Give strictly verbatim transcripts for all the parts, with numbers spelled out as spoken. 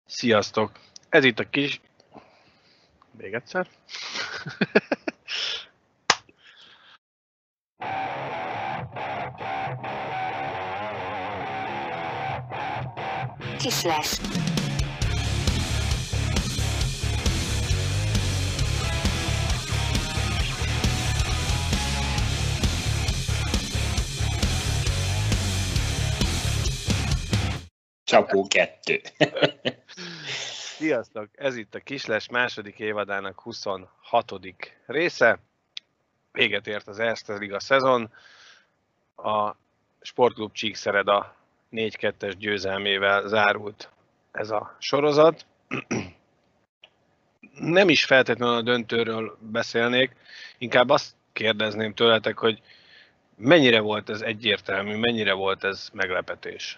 Sziasztok! Ez itt a kis... Még egyszer. Kisles. Csapó kettő. Sziasztok! Ez itt a Kisles második évadának huszonhatodik része. Véget ért az Erste Liga szezon. A Sportklub Csíkszereda négy kettes győzelmével zárult ez a sorozat. Nem is feltétlenül a döntőről beszélnék, inkább azt kérdezném tőletek, hogy mennyire volt ez egyértelmű, mennyire volt ez meglepetés?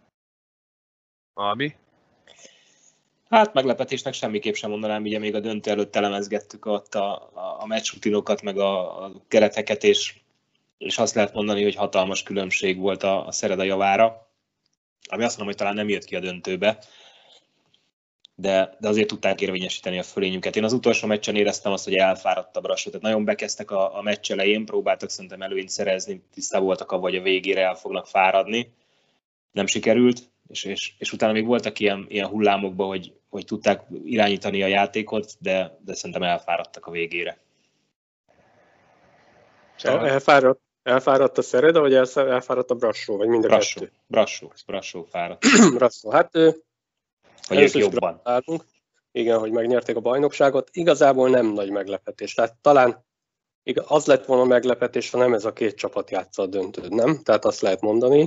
Albi? Hát meglepetésnek semmiképp sem mondanám, ugye még a döntő előtt elemezgettük ott a, a, a meccsrutinokat, meg a, a kereteket, és, és azt lehet mondani, hogy hatalmas különbség volt a, a Szereda javára, ami azt mondom, hogy talán nem jött ki a döntőbe, de, de azért tudták érvényesíteni a fölényüket. Én az utolsó meccsen éreztem azt, hogy elfáradt a Brassó, tehát nagyon bekezdtek a, a meccs elején, próbáltak szerintem előnyt szerezni, tisztában voltak avval, hogy a végére el fognak fáradni, nem sikerült. És, és, és utána még voltak ilyen, ilyen hullámokban, hogy, hogy tudták irányítani a játékot, de, de szerintem elfáradtak a végére. El, elfáradt, elfáradt a Szereda, vagy elfáradt a Brassó, vagy mind a Brassó, kettő? Brassó, Brassó fáradt. Brassó, hát hogy ők jobban. Igen, hogy megnyerték a bajnokságot. Igazából nem nagy meglepetés. Tehát talán az lett volna meglepetés, ha nem ez a két csapat játsza a döntőt, nem? Tehát azt lehet mondani.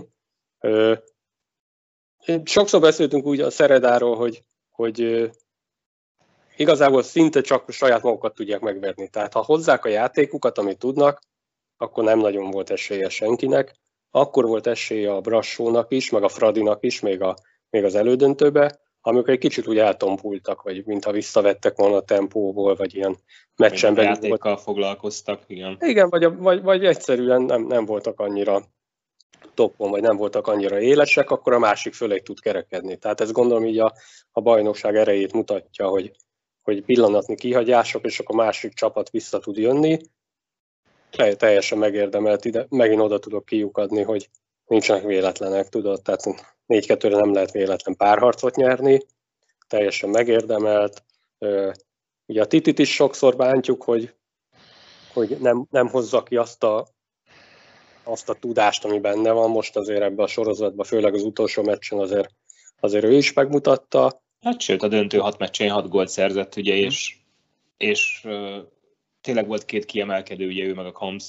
Sokszor beszéltünk úgy a Szeredáról, hogy, hogy igazából szinte csak saját magukat tudják megverni. Tehát ha hozzák a játékukat, amit tudnak, akkor nem nagyon volt esélye senkinek. Akkor volt esélye a Brassónak is, meg a Fradinak is, még, a, még az elődöntőbe, amikor egy kicsit úgy eltompultak, vagy mintha visszavettek volna a tempóból, vagy ilyen meccsen belül játékkal volt. Foglalkoztak, igen. Igen, vagy, vagy, vagy egyszerűen nem, nem voltak annyira toppon, vagy nem voltak annyira élesek, akkor a másik fölé tud kerekedni. Tehát ez gondolom így a, a bajnokság erejét mutatja, hogy, hogy pillanatnyi kihagyások, és akkor a másik csapat vissza tud jönni. Teljesen megérdemelt ide, megint oda tudok kiukadni, hogy nincsenek véletlenek, tudod, tehát négy kettőre nem lehet véletlen párharcot nyerni, teljesen megérdemelt. Ugye a Titit is sokszor bántjuk, hogy, hogy nem, nem hozza ki azt a azt a tudást, ami benne van most azért ebben a sorozatban, főleg az utolsó meccsen azért, azért ő is megmutatta. Hát sőt, a döntő hat meccsén hat gólt szerzett, ugye, és, és uh, tényleg volt két kiemelkedő, ugye ő meg a Combs.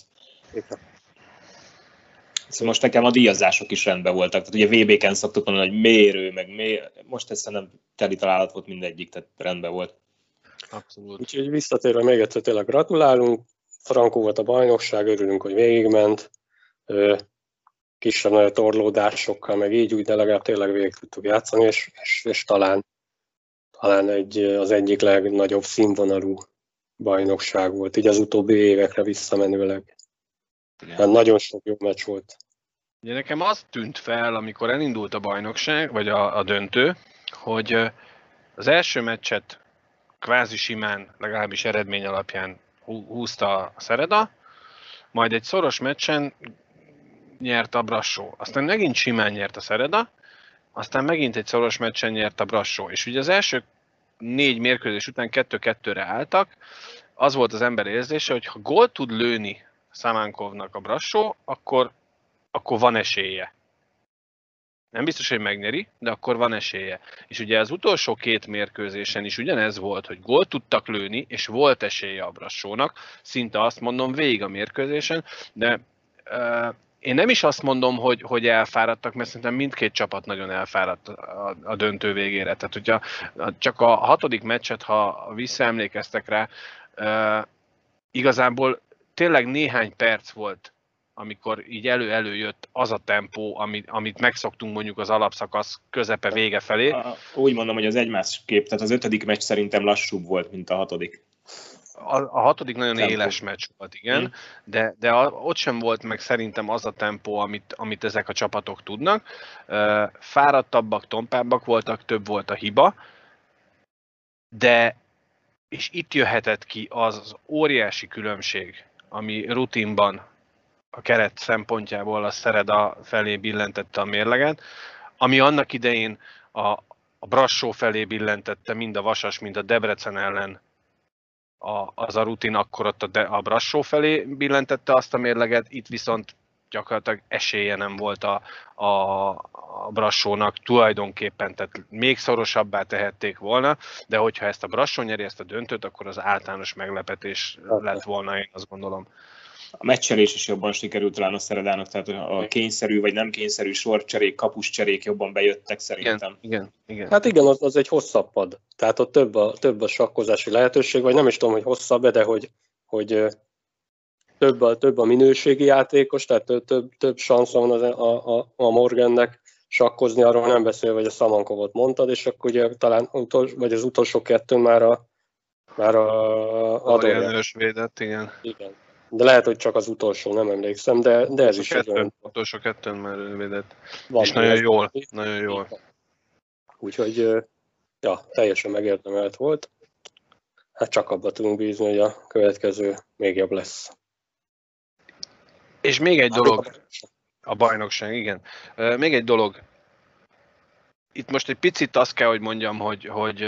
Szóval most nekem a díjazások is rendben voltak, tehát ugye vé bé-ken szoktuk mondani, hogy mérő, meg mér, most ez nem teli találat volt mindegyik, tehát rendben volt. Abszolút. Úgyhogy visszatérve még egyszer tényleg gratulálunk, Frankó volt a bajnokság, örülünk, hogy végigment. Kisebb torlódásokkal, meg így úgy, de legalább tényleg végig tudtuk játszani, és, és, és talán, talán egy, az egyik legnagyobb színvonalú bajnokság volt, így az utóbbi évekre visszamenőleg. Hát nagyon sok jó meccs volt. Ugye nekem az tűnt fel, amikor elindult a bajnokság, vagy a, a döntő, hogy az első meccset kvázi simán, legalábbis eredmény alapján húzta a Szereda, majd egy szoros meccsen nyert a Brassó. Aztán megint simán nyert a Szereda, aztán megint egy szoros meccsen nyert a Brassó. És ugye az első négy mérkőzés után kettő kettőre álltak, az volt az ember érzése, hogy ha gólt tud lőni Szamánkovnak a Brassó, akkor, akkor van esélye. Nem biztos, hogy megnyeri, de akkor van esélye. És ugye az utolsó két mérkőzésen is ugyanez volt, hogy gólt tudtak lőni, és volt esélye a Brassónak, szinte azt mondom végig a mérkőzésen, de uh, én nem is azt mondom, hogy, hogy elfáradtak, mert szerintem mindkét csapat nagyon elfáradt a, a döntő végére. Tehát, hogyha csak a hatodik meccset, ha visszaemlékeztek rá, uh, igazából tényleg néhány perc volt, amikor így elő-elő jött az a tempó, amit, amit megszoktunk mondjuk az alapszakasz közepe vége felé. A, úgy mondom, hogy az egymás kép, tehát az ötödik meccs szerintem lassúbb volt, mint a hatodik. A, a hatodik nagyon tempó. Éles meccs volt, igen, hmm. de, de a, ott sem volt meg szerintem az a tempó, amit, amit ezek a csapatok tudnak. Fáradtabbak, tompábbak voltak, több volt a hiba, de és itt jöhetett ki az, az óriási különbség, ami rutinban a keret szempontjából a Szereda felé billentette a mérleget, ami annak idején a, a Brassó felé billentette mind a Vasas, mind a Debrecen ellen a, az a rutin, akkor ott a, De, a Brassó felé billentette azt a mérleget, itt viszont gyakorlatilag esélye nem volt a, a, a Brassónak tulajdonképpen, tehát még szorosabbá tehették volna, de hogyha ezt a Brassó nyeri, ezt a döntőt, akkor az általános meglepetés lett volna, én azt gondolom. A meccselés is jobban sikerült talán a Szeredának, tehát a kényszerű vagy nem kényszerű sorcserék, kapuscserék jobban bejöttek szerintem. Igen, igen, igen. Hát igen, az, az egy hosszabb pad. Tehát ott több a, több a sakkozási lehetőség, vagy nem is tudom, hogy hosszabb, de hogy, hogy több, a, több a minőségi játékos, tehát több, több, több szanszon van a, a, a Morgannek sakkozni, arról nem beszélve, hogy a Szamankovot mondtad, és akkor ugye talán utol, vagy az utolsó kettőn már a már a Adorján védett, igen. Igen. De lehet, hogy csak az utolsó, nem emlékszem, de, de ez is kettőn, egy olyan... utolsó kettőn már védett. Van, és nagyon jól, ez... nagyon jól. Úgyhogy, ja, teljesen megérdemelt volt. Hát csak abba tudunk bízni, hogy a következő még jobb lesz. És még egy dolog, a bajnokság, igen. Még egy dolog. Itt most egy picit azt kell, hogy mondjam, hogy, hogy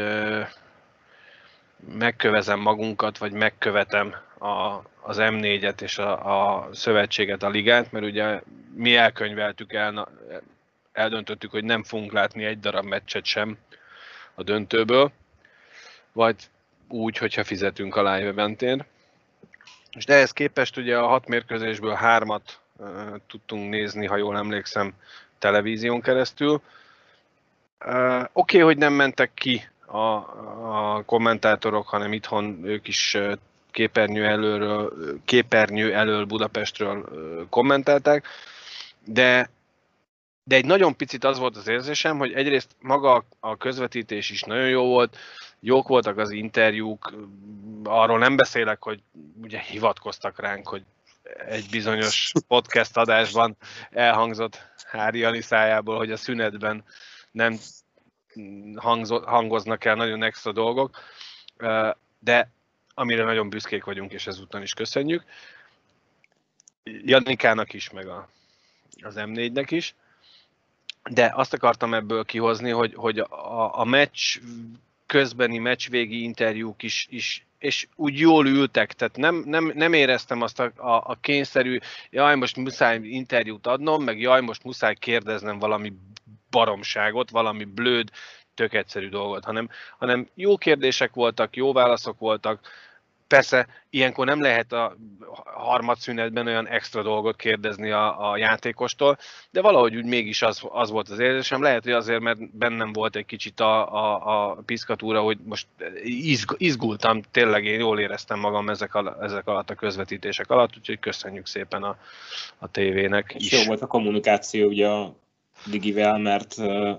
megkövezem magunkat, vagy megkövetem a, az em négyet és a, a szövetséget, a ligát, mert ugye mi elkönyveltük el, eldöntöttük, hogy nem fogunk látni egy darab meccset sem a döntőből, vagy úgy, hogyha fizetünk a live eventén. És de ehhez képest ugye a hat mérkőzésből hármat uh, tudtunk nézni, ha jól emlékszem, televízión keresztül. Uh, Oké, okay, hogy nem mentek ki a, a kommentátorok, hanem itthon ők is képernyő elől, képernyő elől Budapestről kommentálták, de, de egy nagyon picit az volt az érzésem, hogy egyrészt maga a közvetítés is nagyon jó volt, jók voltak az interjúk, arról nem beszélek, hogy ugye hivatkoztak ránk, hogy egy bizonyos podcast adásban elhangzott Hári Jani szájából, hogy a szünetben nem hangoznak el nagyon extra dolgok, de amire nagyon büszkék vagyunk, és ezúttal is köszönjük. Janikának is, meg a, az em négynek is. De azt akartam ebből kihozni, hogy, hogy a, a meccs közbeni, meccsvégi interjúk is, is és úgy jól ültek, tehát nem, nem, nem éreztem azt a, a, a kényszerű, jaj, most muszáj interjút adnom, meg jaj, most muszáj kérdeznem valami baromságot, valami blőd, tök egyszerű dolgot, hanem, hanem jó kérdések voltak, jó válaszok voltak. Persze ilyenkor nem lehet a harmadszünetben olyan extra dolgot kérdezni a, a játékostól, de valahogy úgy mégis az, az volt az érzésem. Lehet, hogy azért, mert bennem volt egy kicsit a, a, a piszkatúra, hogy most izg, izgultam, tényleg én jól éreztem magam ezek, a, ezek alatt a közvetítések alatt, úgyhogy köszönjük szépen a, a tévének is. Jó volt a kommunikáció ugye a Digivel, mert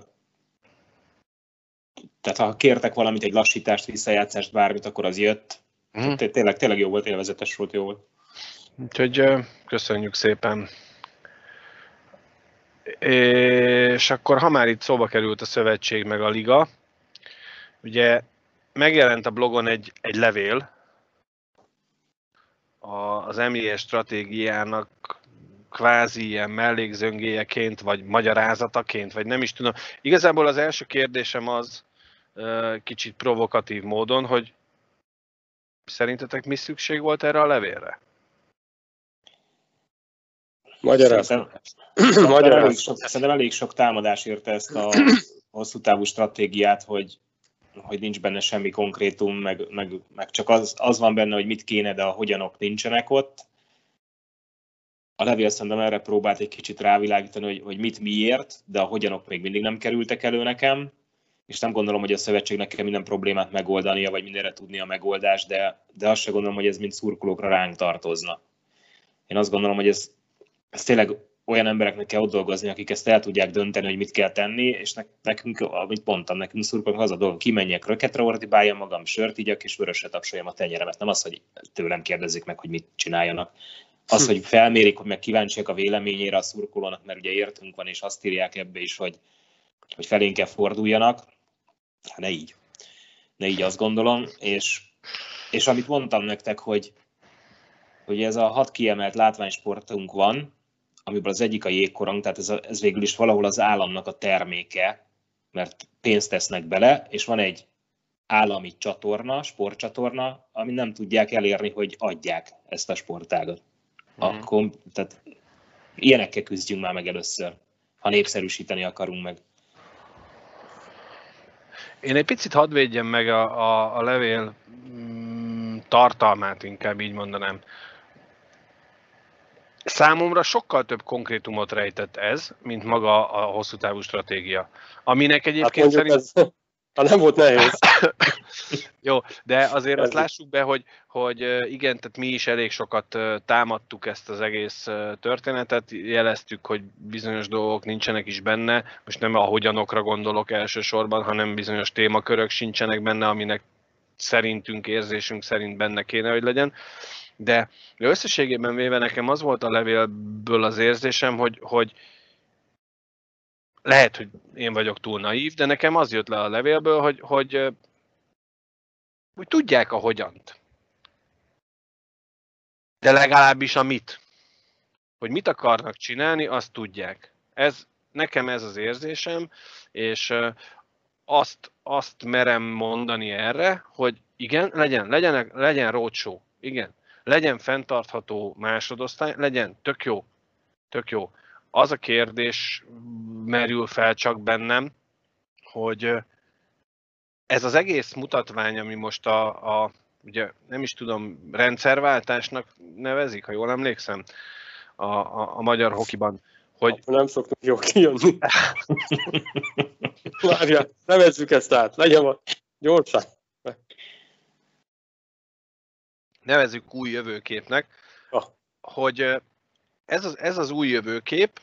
tehát ha kértek valamit, egy lassítást, visszajátszást, bármit, akkor az jött. Mm. Tényleg, tényleg jó volt, élvezetes volt, jó volt. Úgyhogy köszönjük szépen. És akkor, ha már itt szóba került a szövetség meg a liga, ugye megjelent a blogon egy, egy levél az em i es stratégiának kvázi ilyen mellékzöngéjeként, vagy magyarázataként, vagy nem is tudom. Igazából az első kérdésem az kicsit provokatív módon, hogy szerintetek mi szükség volt erre a levélre? Magyarázat. Szerintem elég sok, szerintem elég sok támadás érte ezt a hosszú távú stratégiát, hogy, hogy nincs benne semmi konkrétum, meg, meg, meg csak az, az van benne, hogy mit kéne, de a hogyanok nincsenek ott. A levél szerintem erre próbált egy kicsit rávilágítani, hogy, hogy mit miért, de a hogyanok még mindig nem kerültek elő nekem. És nem gondolom, hogy a szövetségnek kell minden problémát megoldania, vagy mindenre tudnia a megoldást, de, de azt sem gondolom, hogy ez mind szurkolókra ránk tartozna. Én azt gondolom, hogy ez, ez tényleg olyan embereknek kell ott dolgozni, akik ezt el tudják dönteni, hogy mit kell tenni, és nekünk, amit mondtam, nekünk szurkolóknak az a dolog, kimenjek röketre ordibáljam magam, sört igyak, és vörösre tapsoljam a tenyeremet. Nem az, hogy tőlem kérdezzék meg, hogy mit csináljanak. Az, hogy felmérik, hogy meg kíváncsiak a véleményére a szurkolónak, mert ugye értünk van, és azt írják ebbe is, hogy, hogy felénk kell forduljanak. Hát ne így. de így azt gondolom, és, és amit mondtam nektek, hogy, hogy ez a hat kiemelt látványsportunk van, amiből az egyik a jégkorong, tehát ez, a, ez végül is valahol az államnak a terméke, mert pénzt tesznek bele, és van egy állami csatorna, sportcsatorna, ami nem tudják elérni, hogy adják ezt a sportágat. Mm. Akkor, tehát ilyenekkel küzdjünk már meg először, ha népszerűsíteni akarunk meg. Én egy picit hadd védjem meg a, a, a levél mm, tartalmát, inkább így mondanám. Számomra sokkal több konkrétumot rejtett ez, mint maga a hosszú távú stratégia. Aminek egyébként hát szerint... Ez, ha nem volt nehéz. Jó, de azért azt lássuk be, hogy, hogy igen, tehát mi is elég sokat támadtuk ezt az egész történetet, jeleztük, hogy bizonyos dolgok nincsenek is benne, most nem a hogyanokra gondolok elsősorban, hanem bizonyos témakörök sincsenek benne, aminek szerintünk, érzésünk szerint benne kéne, hogy legyen. De összességében véve nekem az volt a levélből az érzésem, hogy, hogy lehet, hogy én vagyok túl naív, de nekem az jött le a levélből, hogy, hogy úgy tudják a hogyant. De legalábbis a mit. Hogy mit akarnak csinálni, azt tudják. Ez, nekem ez az érzésem, és azt, azt merem mondani erre, hogy igen, legyen, legyen, legyen roadshow, igen. Legyen fenntartható másodosztály, legyen, tök jó, tök jó. Az a kérdés merül fel csak bennem, hogy ez az egész mutatvány, ami most a, a ugye nem is tudom, rendszerváltásnak nevezik, ha jól emlékszem, a, a, a magyar hokiban, hogy... Nem szoktunk jól kijönni. Várjál, nevezzük ezt át, legyen van, gyorsan. Nevezzük új jövőképnek, ah. hogy ez az, ez az új jövőkép,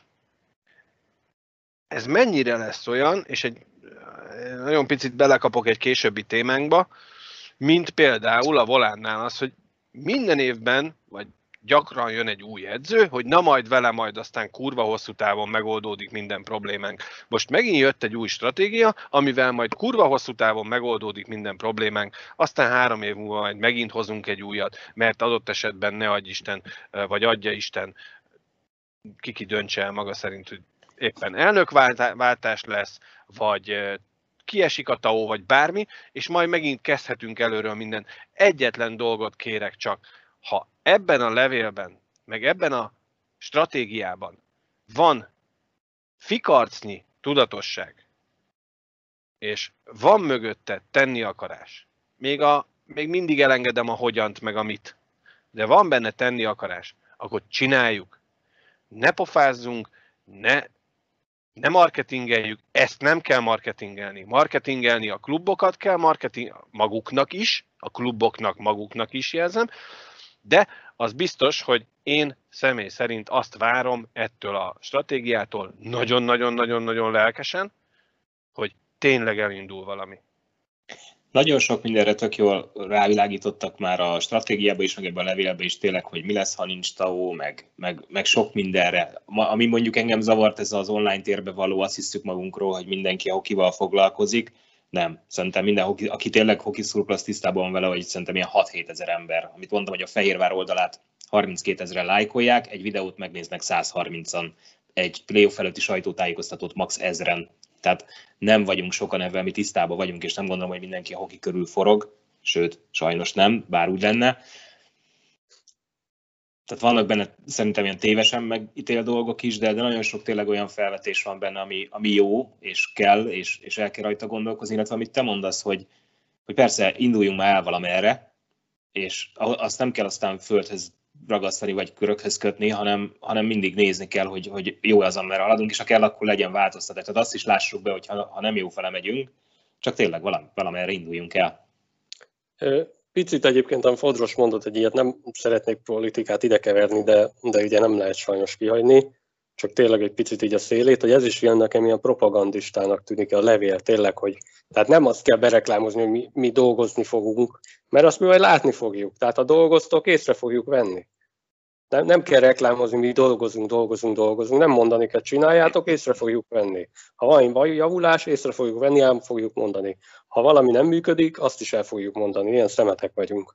ez mennyire lesz olyan, és egy nagyon picit belekapok egy későbbi témánkba, mint például a Volánnál az, hogy minden évben, vagy gyakran jön egy új edző, hogy na majd vele majd aztán kurva hosszú távon megoldódik minden problémánk. Most megint jött egy új stratégia, amivel majd kurva hosszú távon megoldódik minden problémánk, aztán három év múlva majd megint hozunk egy újat, mert adott esetben ne adj Isten, vagy adja Isten, kiki döntse el maga szerint, hogy éppen elnökváltás lesz, vagy kiesik a TAO, vagy bármi, és majd megint kezdhetünk előről minden. Egyetlen dolgot kérek csak, ha ebben a levélben, meg ebben a stratégiában van fikarcnyi tudatosság, és van mögötte tenni akarás, még, a, még mindig elengedem a hogyant, meg a mit, de van benne tenni akarás, akkor csináljuk. Ne pofázzunk, ne, ne marketingeljük, ezt nem kell marketingelni. Marketingelni a klubokat kell, marketing maguknak is, a kluboknak maguknak is jelzem, de az biztos, hogy én személy szerint azt várom ettől a stratégiától nagyon-nagyon-nagyon-nagyon lelkesen, hogy tényleg elindul valami. Nagyon sok mindenre tök jól rávilágítottak már a stratégiába is, meg ebben a levélben is tényleg, hogy mi lesz, ha nincs TAO, meg, meg, meg sok mindenre. Ami mondjuk engem zavart, ez az online térbe való, azt hiszük magunkról, hogy mindenki a hokival foglalkozik. Nem. Szerintem minden, hoki, aki tényleg hoki szurkol, az tisztában van vele, hogy szerintem ilyen hat-hét ezer ember. Amit mondtam, hogy a Fehérvár oldalát harminckét ezeren lájkolják, egy videót megnéznek száz harmincan, egy playoff előtti sajtótájékoztatót max ezren. Tehát nem vagyunk sokan ebben, mi tisztában vagyunk, és nem gondolom, hogy mindenki a hoki körül forog, sőt, sajnos nem, bár úgy lenne. Tehát vannak benne szerintem ilyen tévesen megítél dolgok is, de, de nagyon sok tényleg olyan felvetés van benne, ami, ami jó, és kell, és, és el kell rajta gondolkozni, illetve amit te mondasz, hogy, hogy persze induljunk már el valamerre, és azt nem kell aztán földhöz ragasztani, vagy körökhöz kötni, hanem, hanem mindig nézni kell, hogy, hogy jó az, amerre haladunk, és ha kell, akkor legyen változtatás. Tehát azt is lássuk be, hogy ha, ha nem jó fele megyünk, csak tényleg valam, valamerre induljunk el. Picit egyébként, a Fodros mondott egy ilyet, nem szeretnék politikát idekeverni, de, de ugye nem lehet sajnos kihagyni, csak tényleg egy picit így a szélét, hogy ez is ilyen nekem ilyen propagandistának tűnik a levél, tényleg, hogy tehát nem azt kell bereklámozni, hogy mi, mi dolgozni fogunk, mert azt mi majd látni fogjuk, tehát ha dolgoztok, észre fogjuk venni. Nem, nem kell reklámozni, mi dolgozunk, dolgozunk, dolgozunk, nem mondani kell, csináljátok, észre fogjuk venni. Ha van javulás, észre fogjuk venni, el fogjuk mondani. Ha valami nem működik, azt is el fogjuk mondani, ilyen szemetek vagyunk.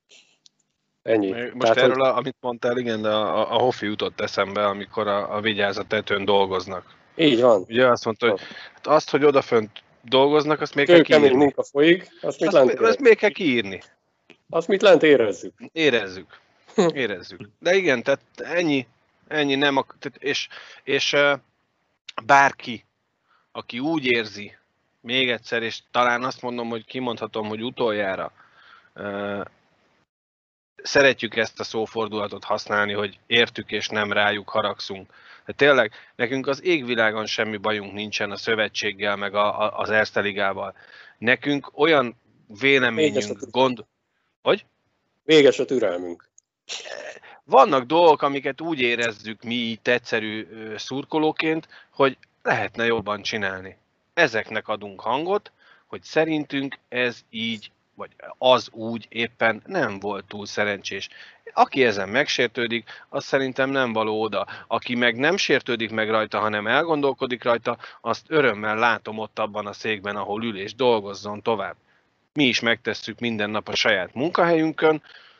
Ennyi. Most Tehát, erről, hogy... a, amit mondtál, igen, a, a Hoffi jutott eszembe, amikor a, a vigyázat tetőn dolgoznak. Így van. Ugye azt mondta, hogy hát azt, hogy odafönt dolgoznak, azt még kell Kőkemény kiírni. munka folyik, azt mit Azt, lent azt még kell kiírni. Azt mit lent érezzük. Érezzük. Érezzük. De igen, tehát ennyi, ennyi nem, ak- tehát és, és uh, bárki, aki úgy érzi, még egyszer, és talán azt mondom, hogy kimondhatom, hogy utoljára, uh, szeretjük ezt a szófordulatot használni, hogy értük és nem rájuk haragszunk. De tényleg, nekünk az égvilágon semmi bajunk nincsen a szövetséggel, meg a, a, az Erste Ligával. Nekünk olyan véleményünk, gond... Hogy? Véges a türelmünk. Vannak dolgok, amiket úgy érezzük mi itt egyszerű szurkolóként, hogy lehetne jobban csinálni. Ezeknek adunk hangot, hogy szerintünk ez így, vagy az úgy éppen nem volt túl szerencsés. Aki ezen megsértődik, az szerintem nem való oda. Aki meg nem sértődik meg rajta, hanem elgondolkodik rajta, azt örömmel látom ott abban a székben, ahol ül és dolgozzon tovább. Mi is megtesszük minden nap a saját munkahelyünkön,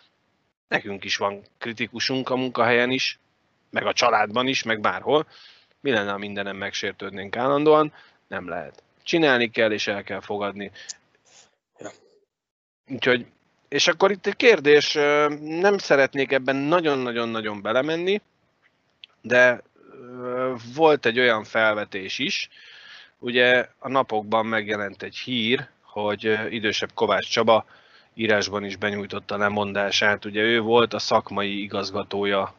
nekünk is van kritikusunk a munkahelyen is, meg a családban is, meg bárhol. Mi lenne, ha mindenem megsértődnénk állandóan? Nem lehet. Csinálni kell, és el kell fogadni. Ja. Úgyhogy, és akkor itt egy kérdés, nem szeretnék ebben nagyon-nagyon-nagyon belemenni, de volt egy olyan felvetés is, ugye a napokban megjelent egy hír, hogy idősebb Kovács Csaba írásban is benyújtotta lemondását. Ugye ő volt a szakmai igazgatója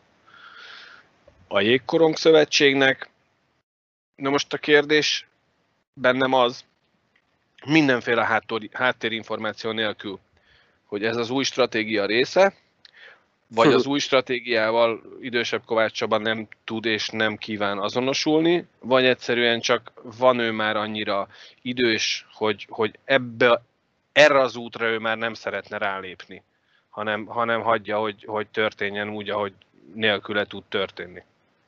a Jégkorong Szövetségnek. Na most a kérdés bennem az, mindenféle háttér, háttérinformáció nélkül, hogy ez az új stratégia része, vagy az új stratégiával idősebb Kovács Csaba nem tud és nem kíván azonosulni, vagy egyszerűen csak van ő már annyira idős, hogy, hogy ebbe, erre az útra ő már nem szeretne rálépni, hanem, hanem hagyja, hogy, hogy történjen úgy, ahogy nélküle tud történni.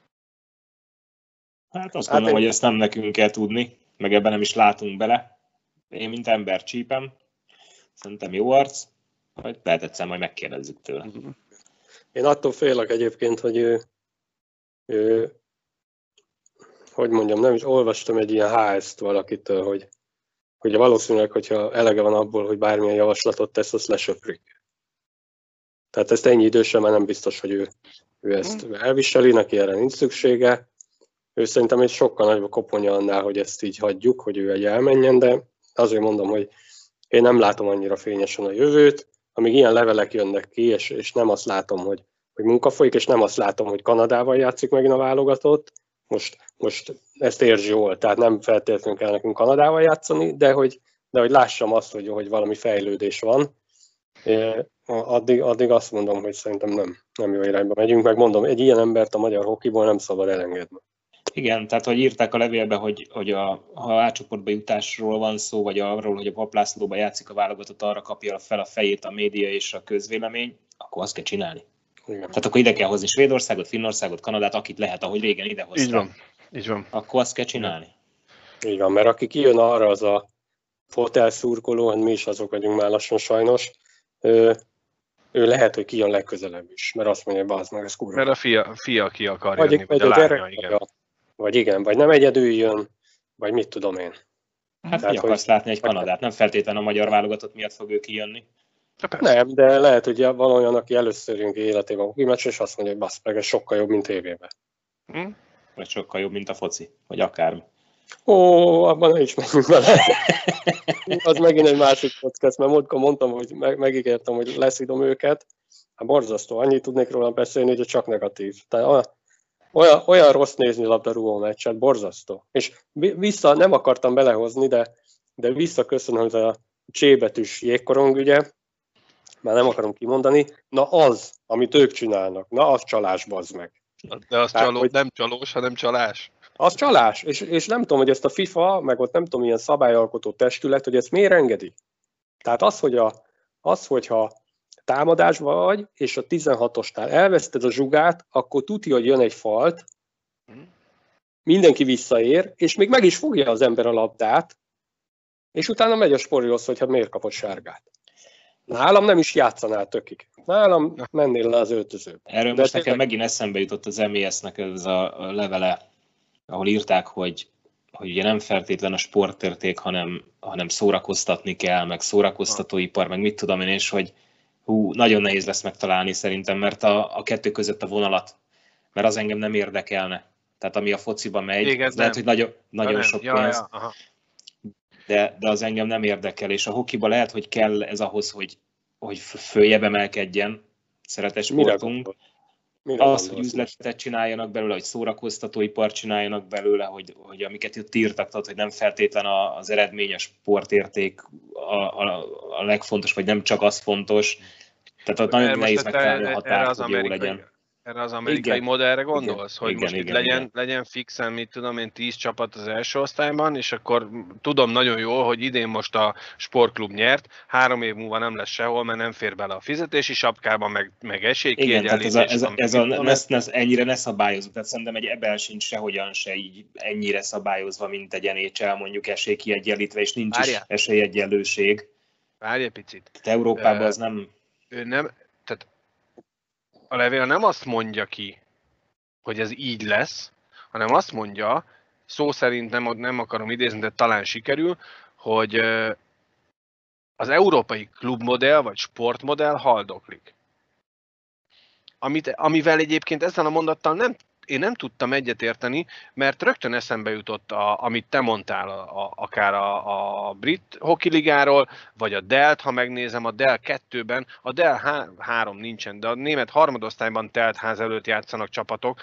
Hát azt gondolom, hát én... hogy ezt nem nekünk kell tudni, meg ebben nem is látunk bele. Én, mint ember csípem, szerintem jó arc, hogy lehet egyszer majd megkérdezzük tőle. Én attól félek egyébként, hogy ő, ő, hogy mondjam, nem is olvastam egy ilyen há es-t valakitől, hogy, hogy valószínűleg, hogyha elege van abból, hogy bármilyen javaslatot tesz, azt lesöprik. Tehát ezt ennyi idősen már nem biztos, hogy ő, ő ezt elviseli, neki erre nincs szüksége. Ő szerintem egy sokkal nagyobb a koponya annál, hogy ezt így hagyjuk, hogy ő egy elmenjen, de azért mondom, hogy én nem látom annyira fényesen a jövőt, amíg ilyen levelek jönnek ki, és, és nem azt látom, hogy, hogy munka folyik, és nem azt látom, hogy Kanadával játszik megint a válogatott. Most, most ezt értsd jól, tehát nem feltétlenül kell nekünk Kanadával játszani, de hogy, de hogy lássam azt, hogy, hogy valami fejlődés van. Addig, addig azt mondom, hogy szerintem nem, nem jó irányba megyünk, meg mondom, egy ilyen embert a magyar hokiból nem szabad elengedni. Igen, tehát hogy írták a levélbe, hogy, hogy a, ha átcsoportba jutásról van szó, vagy arról, hogy a Paplászlóba játszik a válogatott, arra kapja fel a fejét a média és a közvélemény, akkor azt kell csinálni. Igen. Tehát akkor ide kell hozni Svédországot, Finnországot, Kanadát, akit lehet, ahogy régen idehozták. Így van, így van. Akkor azt kell csinálni. Így van, mert aki kijön arra, az a fotelszurkoló, hát mi is azok vagyunk már lassan sajnos, ő, ő lehet, hogy kijön legközelebb is, mert azt mondja, hogy bazd meg, ez kurva. Mert a fia, fia ki akar vagy, jönni, vagy, vagy a, a lánya, gyerek, igen. Vagy, a, vagy igen, vagy nem egyedül jön, vagy mit tudom én. Hát mi akarsz hogy... látni egy Kanadát? Nem feltétlenül a magyar válogatott miatt fog ő kijönni. Nem, de lehet, hogy van olyan, aki először jön ki életében a hokimeccsen, és azt mondja, hogy bassz meg, ez sokkal jobb, mint tévében. Hm? Vagy sokkal jobb, mint a foci, vagy akármi. Ó, abban ne is menjünk bele. Az megint egy másik podcast, mert múltkor mondtam, hogy meg, megígértem, hogy leszidom őket. Hát borzasztó, annyit tudnék róla beszélni, hogy csak negatív. Tehát olyan, olyan rossz nézni labdarúgó meccset, borzasztó. És vissza, nem akartam belehozni, de, de visszaköszönöm, hogy a csébetűs jégkorong ügye, már nem akarom kimondani, na az, amit ők csinálnak, na az csalás, bazd meg. De az Tehát, csaló, hogy... nem csalós, hanem csalás. Az csalás, és, és nem tudom, hogy ezt a FIFA, meg ott nem tudom, ilyen szabályalkotó testület, hogy ezt miért engedi. Tehát az, hogy a, az hogyha támadásban vagy, és a tizenhatosnál elveszted a zsugát, akkor tudja, hogy jön egy falt, mindenki visszaér, és még meg is fogja az ember a labdát, és utána megy a sporhoz, hogy hát miért kapott sárgát. Nálam nem is játszanál tökig. Nálam mennél le az öltözőbe. Erről De most nekem tényleg... megint eszembe jutott az em é es-nek ez a levele, ahol írták, hogy, hogy ugye nem feltétlen a sportérték, hanem, hanem szórakoztatni kell, meg szórakoztatóipar, meg mit tudom én, és hogy hú, nagyon nehéz lesz megtalálni szerintem, mert a, a kettő között a vonalat, mert az engem nem érdekelne. Tehát ami a fociba megy, az lehet, hogy nagyon, nagyon sok ja, pénz, ja, de, de az engem nem érdekel, és a hokiba lehet, hogy kell ez ahhoz, hogy, hogy följebb emelkedjen, szeretes sportunk. Az, hogy üzletet csináljanak belőle, hogy szórakoztatóipart csináljanak belőle, hogy, hogy amiket itt írtak, tehát, hogy nem feltétlen az eredmény, a sportérték a, a, a legfontos, vagy nem csak az fontos. Tehát ott nagyon nehéz megtalálni a határt, hogy jó legyen. Erre az amerikai igen, modellre gondolsz, igen, hogy igen, most igen, itt legyen, igen. legyen fixen, mit tudom én, tíz csapat az első osztályban, és akkor tudom nagyon jól, hogy idén most a sportklub nyert, három év múlva nem lesz sehol, mert nem fér bele a fizetési sapkába, meg, meg esélykiegyenlítés. Igen, tehát ez a, ez a, ez a, ez a, ez ennyire ne szabályozunk, tehát szerintem egy ebben sincs sehogyan se így ennyire szabályozva, mint egy en há el mondjuk esélykiegyenlítve, és nincs Várja. is esélyegyenlőség. Várj egy picit. Tehát Európában az nem... Ő nem, tehát a levél nem azt mondja ki, hogy ez így lesz, hanem azt mondja, szó szerint nem, nem akarom idézni, de talán sikerül, hogy az európai klubmodell vagy sportmodell haldoklik. Amit, amivel egyébként ezzel a mondattal nem, én nem tudtam egyetérteni, mert rögtön eszembe jutott, a, amit te mondtál, a, a, akár a, a brit hokiligáról, vagy a Delt, ha megnézem, a Del kettőben, a Del három nincsen, de a német harmadosztályban teltház előtt játszanak csapatok,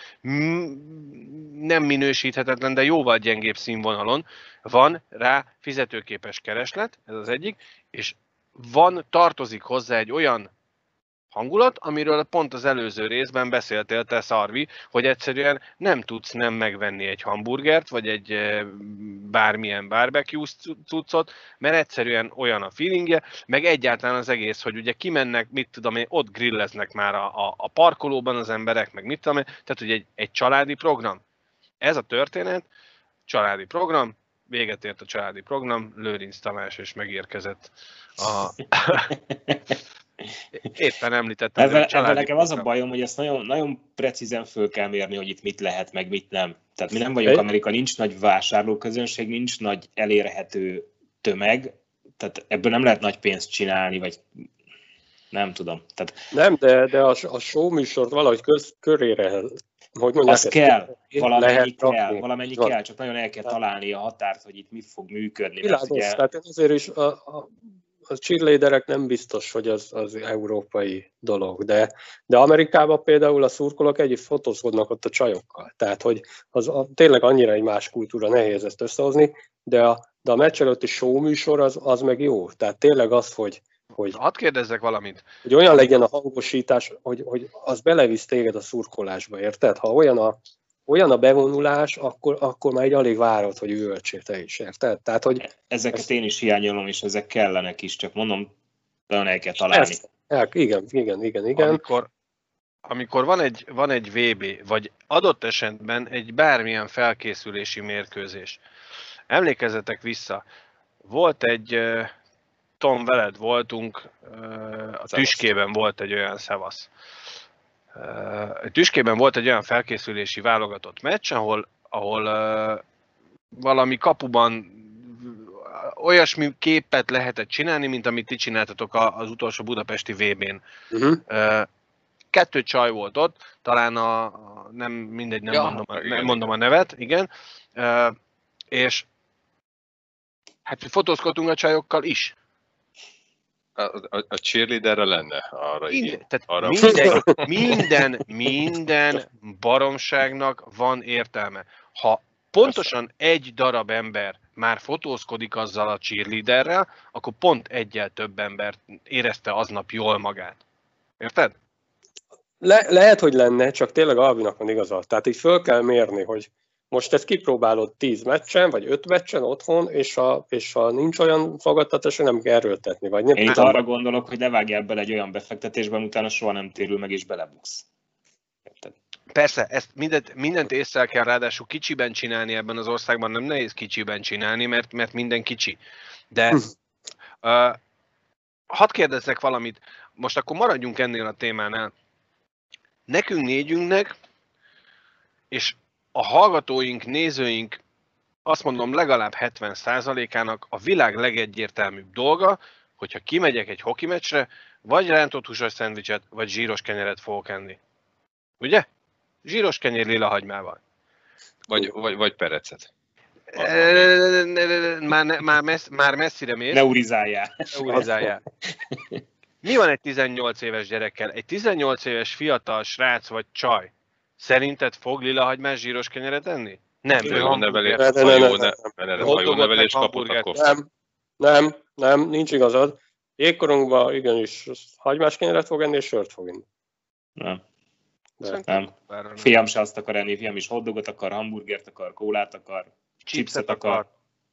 nem minősíthetetlen, de jóval gyengébb színvonalon van rá fizetőképes kereslet, ez az egyik, és van, tartozik hozzá egy olyan hangulat, amiről pont az előző részben beszéltél te, Szarvi, hogy egyszerűen nem tudsz nem megvenni egy hamburgert, vagy egy bármilyen barbecue cuccot, mert egyszerűen olyan a feelingje, meg egyáltalán az egész, hogy ugye kimennek, mit tudom én, ott grilleznek már a, a, a parkolóban az emberek, meg mit tudom én, tehát hogy egy, egy családi program. Ez a történet, családi program, véget ért a családi program, Lőrinc Tamás és megérkezett a... Éppen említettem. Ezzel, ezzel nekem az a bajom, hogy ezt nagyon, nagyon precízen föl kell mérni, hogy itt mit lehet, meg mit nem. Tehát mi nem vagyunk Amerika, nincs nagy vásárlóközönség, nincs nagy elérhető tömeg, tehát ebből nem lehet nagy pénzt csinálni, vagy nem tudom. Tehát... Nem, de, de a, a show műsort valahogy köz, körére, hogy mondják, az kell, valamennyi kell, valamennyi kell, csak nagyon el kell találni a határt, hogy itt mi fog működni. Világos, ugye... tehát azért is a, a a cheerleaderek nem biztos, hogy az, az európai dolog, de, de Amerikában például a szurkolók együtt fotózkodnak ott a csajokkal. Tehát, hogy az a, tényleg annyira egy más kultúra, nehéz ezt összehozni, de a, de a meccs előtti show műsor az, az meg jó. Tehát tényleg az, hogy, hogy, hadd kérdezzek valamit. Hogy olyan legyen a hangosítás, hogy, hogy az belevisz téged a szurkolásba, érted? Ha olyan a olyan a bevonulás, akkor, akkor már egy alig várod, hogy üvöltsél te is, érted? Tehát, hogy ezeket ezt... én is hiányolom, és ezek kellenek is, csak mondom, nagyon el kell találni. El, igen, igen, igen, igen. Amikor, amikor van egy, van egy vé bé, vagy adott esetben egy bármilyen felkészülési mérkőzés, emlékezzetek vissza, volt egy, Tom, veled voltunk, a Tüskében volt egy olyan szevasz. Tüskében volt egy olyan felkészülési válogatott meccs, ahol, ahol uh, valami kapuban olyasmi képet lehetett csinálni, mint amit ti csináltatok az utolsó budapesti vé bén. Uh-huh. Uh, kettő csaj volt ott, talán a, a nem mindegy, nem, ja, mondom, a, nem mondom a nevet, igen, uh, és hát fotózkodtunk a csajokkal is. A, a, a cheerleaderre lenne arra minden, tehát arra minden, minden, minden baromságnak van értelme. Ha pontosan egy darab ember már fotózkodik azzal a cheerleaderrel, akkor pont egyel több ember érezte aznap jól magát. Érted? Le, lehet, hogy lenne, csak tényleg Albinak van igaza. Tehát így föl kell mérni, hogy, Most ezt kipróbálod tíz meccsen, vagy öt meccsen otthon, és ha, és ha nincs olyan fogadtatás, nem kell erőltetni. Vagy nem Én itt tudom, arra gondolok, hogy ne vágjál bele egy olyan befektetésben, utána soha nem térül meg, és belebuksz. Érted? Persze, ezt mindent, mindent észre kell ráadásul kicsiben csinálni ebben az országban, nem nehéz kicsiben csinálni, mert, mert minden kicsi. De uh, hadd kérdezzek valamit, most akkor maradjunk ennél a témánál. Nekünk négyünknek, és a hallgatóink, nézőink, azt mondom legalább hetven százalékának a világ legegyértelműbb dolga, hogyha kimegyek egy hoki meccsre, vagy rántott húsos szendvicset, vagy zsíros kenyeret fogok enni. Ugye? Zsíros kenyér lila hagymával. Vagy, vagy, vagy perecet. Már, ne, már, messz, már messzire mész. Ne urizáljál. Ne urizáljál. Mi van egy tizennyolc éves gyerekkel? Egy tizennyolc éves fiatal srác vagy csaj szerinted fog lilahagymás zsíros kenyeret enni? Nem. Ha jó nevelés, Ne, ne, ha ne, jó ne, ne- ne. ha jó Hotdogot nevelés meg kapott, hamburgert. akkor Nem, nem, nem, nincs igazad. Jégkorunkban igenis hagymás kenyeret fog enni, és sört fog inni. Nem. De. Nem. Fiam se azt akar enni, fiam is hotdogot akar, hamburgert akar, kólát akar, chipset akar.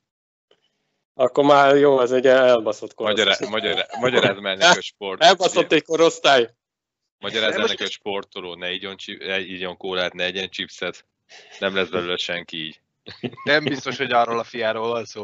Akkor már jó, ez egy elbaszott korosztály. Magyaráz, magyaráz, magyaráz már neki a sport. Elbaszott egy korosztály. Magyarázz De el most- neki a sportoló, ne igyon, chip- ne igyon kólát, ne egyen chipset. Nem lesz belőle senki így. Nem biztos, hogy arról a fiáról van szó.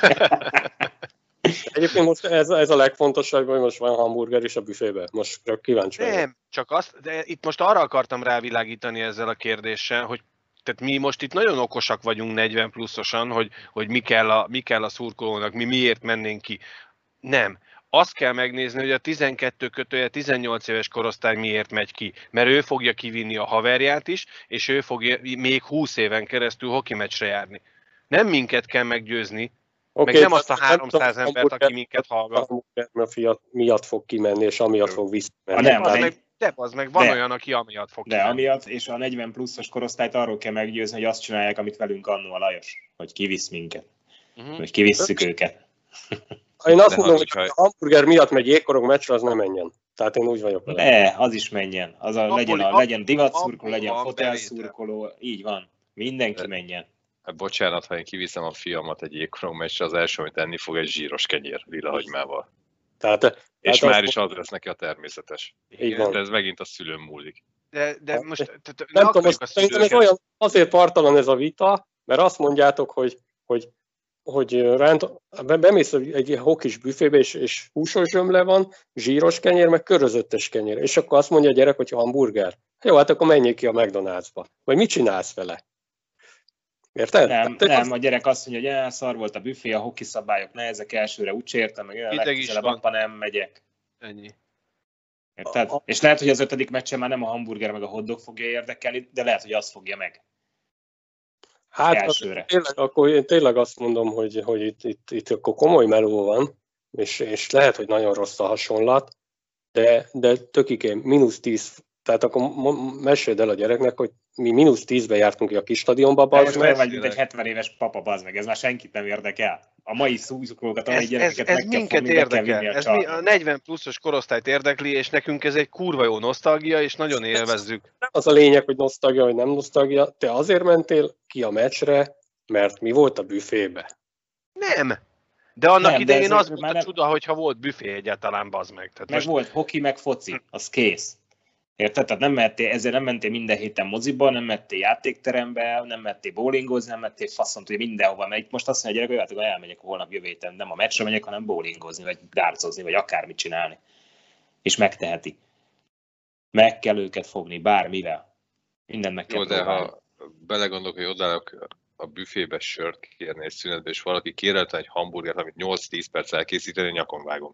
Egyébként most ez, ez a legfontosabb, hogy most van hamburger is a büfében. Most csak kíváncsi vagyok. Nem, csak azt, de itt most arra akartam rávilágítani ezzel a kérdéssel, hogy tehát mi most itt nagyon okosak vagyunk negyven pluszosan, hogy, hogy mi, kell a, mi kell a szurkolónak, mi miért mennénk ki. Nem. Azt kell megnézni, hogy a tizenkettő kötője tizennyolc éves korosztály miért megy ki. Mert ő fogja kivinni a haverját is, és ő fogja még húsz éven keresztül hoki meccsre járni. Nem minket kell meggyőzni, Okay, meg nem azt a tehát háromszáz tudom, embert, aki hamburger- minket hallgat. hamburger miatt, miatt fog kimenni, és amiatt fog visszamenni. Ha nem, Az egy- meg, de az meg van De. olyan, aki amiatt fog De kimenni. amiatt, és a negyven pluszos korosztályt arról kell meggyőzni, hogy azt csinálják, amit velünk annó a Lajos, hogy kivisz minket, Uh-huh. hogy kivisszük őket. Én azt De mondom, ha- hogy ha a hamburger miatt megy jégkorong meccsre, az nem menjen. Tehát én úgy vagyok vele. De, az is menjen. Az a, Abból- legyen, a, abból- legyen divatszurkoló, abból legyen van fotelszurkoló, így van. Mindenki De- menjen. Hát bocsánat, ha én kiviszem a fiamat egy jégkorong meccsre, az első, amit enni fog, egy zsíros kenyér lilahagymával. Tehát, És tehát már azt- is az lesz neki a természetes. Így van. De ez megint a szülőn múlik. De, de most tehát Nem ne tudom, akarjuk a most szerintem ez szülőket. olyan, azért partalan ez a vita, mert azt mondjátok, hogy, hogy, hogy ránt, be- bemész egy hokis büfébe, és, és húsos zsömle van, zsíros kenyér, meg körözöttes kenyér. És akkor azt mondja a gyerek, hogy hamburger. Jó, hát akkor menjél ki a McDonald'sba. Vagy mit csinálsz vele? Érted? Nem, Tehát nem, a gyerek azt mondja, hogy "Á, szar volt a büfé, a hoki szabályok nehezek, elsőre úgy értem, meg olyan Hideg is legközelebb van. apa nem megyek. Ennyi. Érted? A- És lehet, hogy az ötödik meccsen már nem a hamburger meg a hotdog fogja érdekelni, de lehet, hogy azt fogja meg. Hát az, elsőre. tényleg, akkor én tényleg azt mondom, hogy, hogy itt, itt, itt akkor komoly meló van, és, és lehet, hogy nagyon rossz a hasonlat, de, de tökikém, mínusz tíz, tehát akkor mo- meséld el a gyereknek, hogy mi mínusz tízbe jártunk ki a kis stadionba, De most bazd olyan meg. vagy, mint egy hetven éves papa, bazd meg, ez már senkit nem érdekel. A mai szurkolókat, a mai Ez, ez, gyerekeket ez meg kell minket fogni, be kell érdekel. vinni a Ez mi, a csarnokba. negyven pluszos korosztályt érdekli, és nekünk ez egy kurva jó nosztalgia, és nagyon élvezzük. Nem az a lényeg, hogy nosztalgia, vagy nem nosztalgia, te azért mentél ki a meccsre, mert mi volt a büfébe. Nem. De annak Nem, de idején ez az már volt a nem- csuda, hogyha volt büfé egyáltalán, bazd meg. Tehát Meg most volt hoki, meg foci, az kész. Érted? Tehát nem mehettél, ezért nem mentél minden héten moziba, nem mentél játékterembe, nem mentél bowlingozni, nem mentél faszont, hogy mindenhova megy. Most azt mondja a gyerek, hogy hát, elmegyek holnap jövő héten, nem a meccsre megyek, hanem bowlingozni, vagy dárcozni, vagy akármit csinálni. És megteheti. Meg kell őket fogni, bármivel. Mindent meg kell Jó, de próbálni. ha belegondolok, hogy odállok a büfébe sört kérni egy szünetbe, és valaki kérelt egy hamburgert, amit nyolc-tíz perc elkészíteni, nyakon vágom.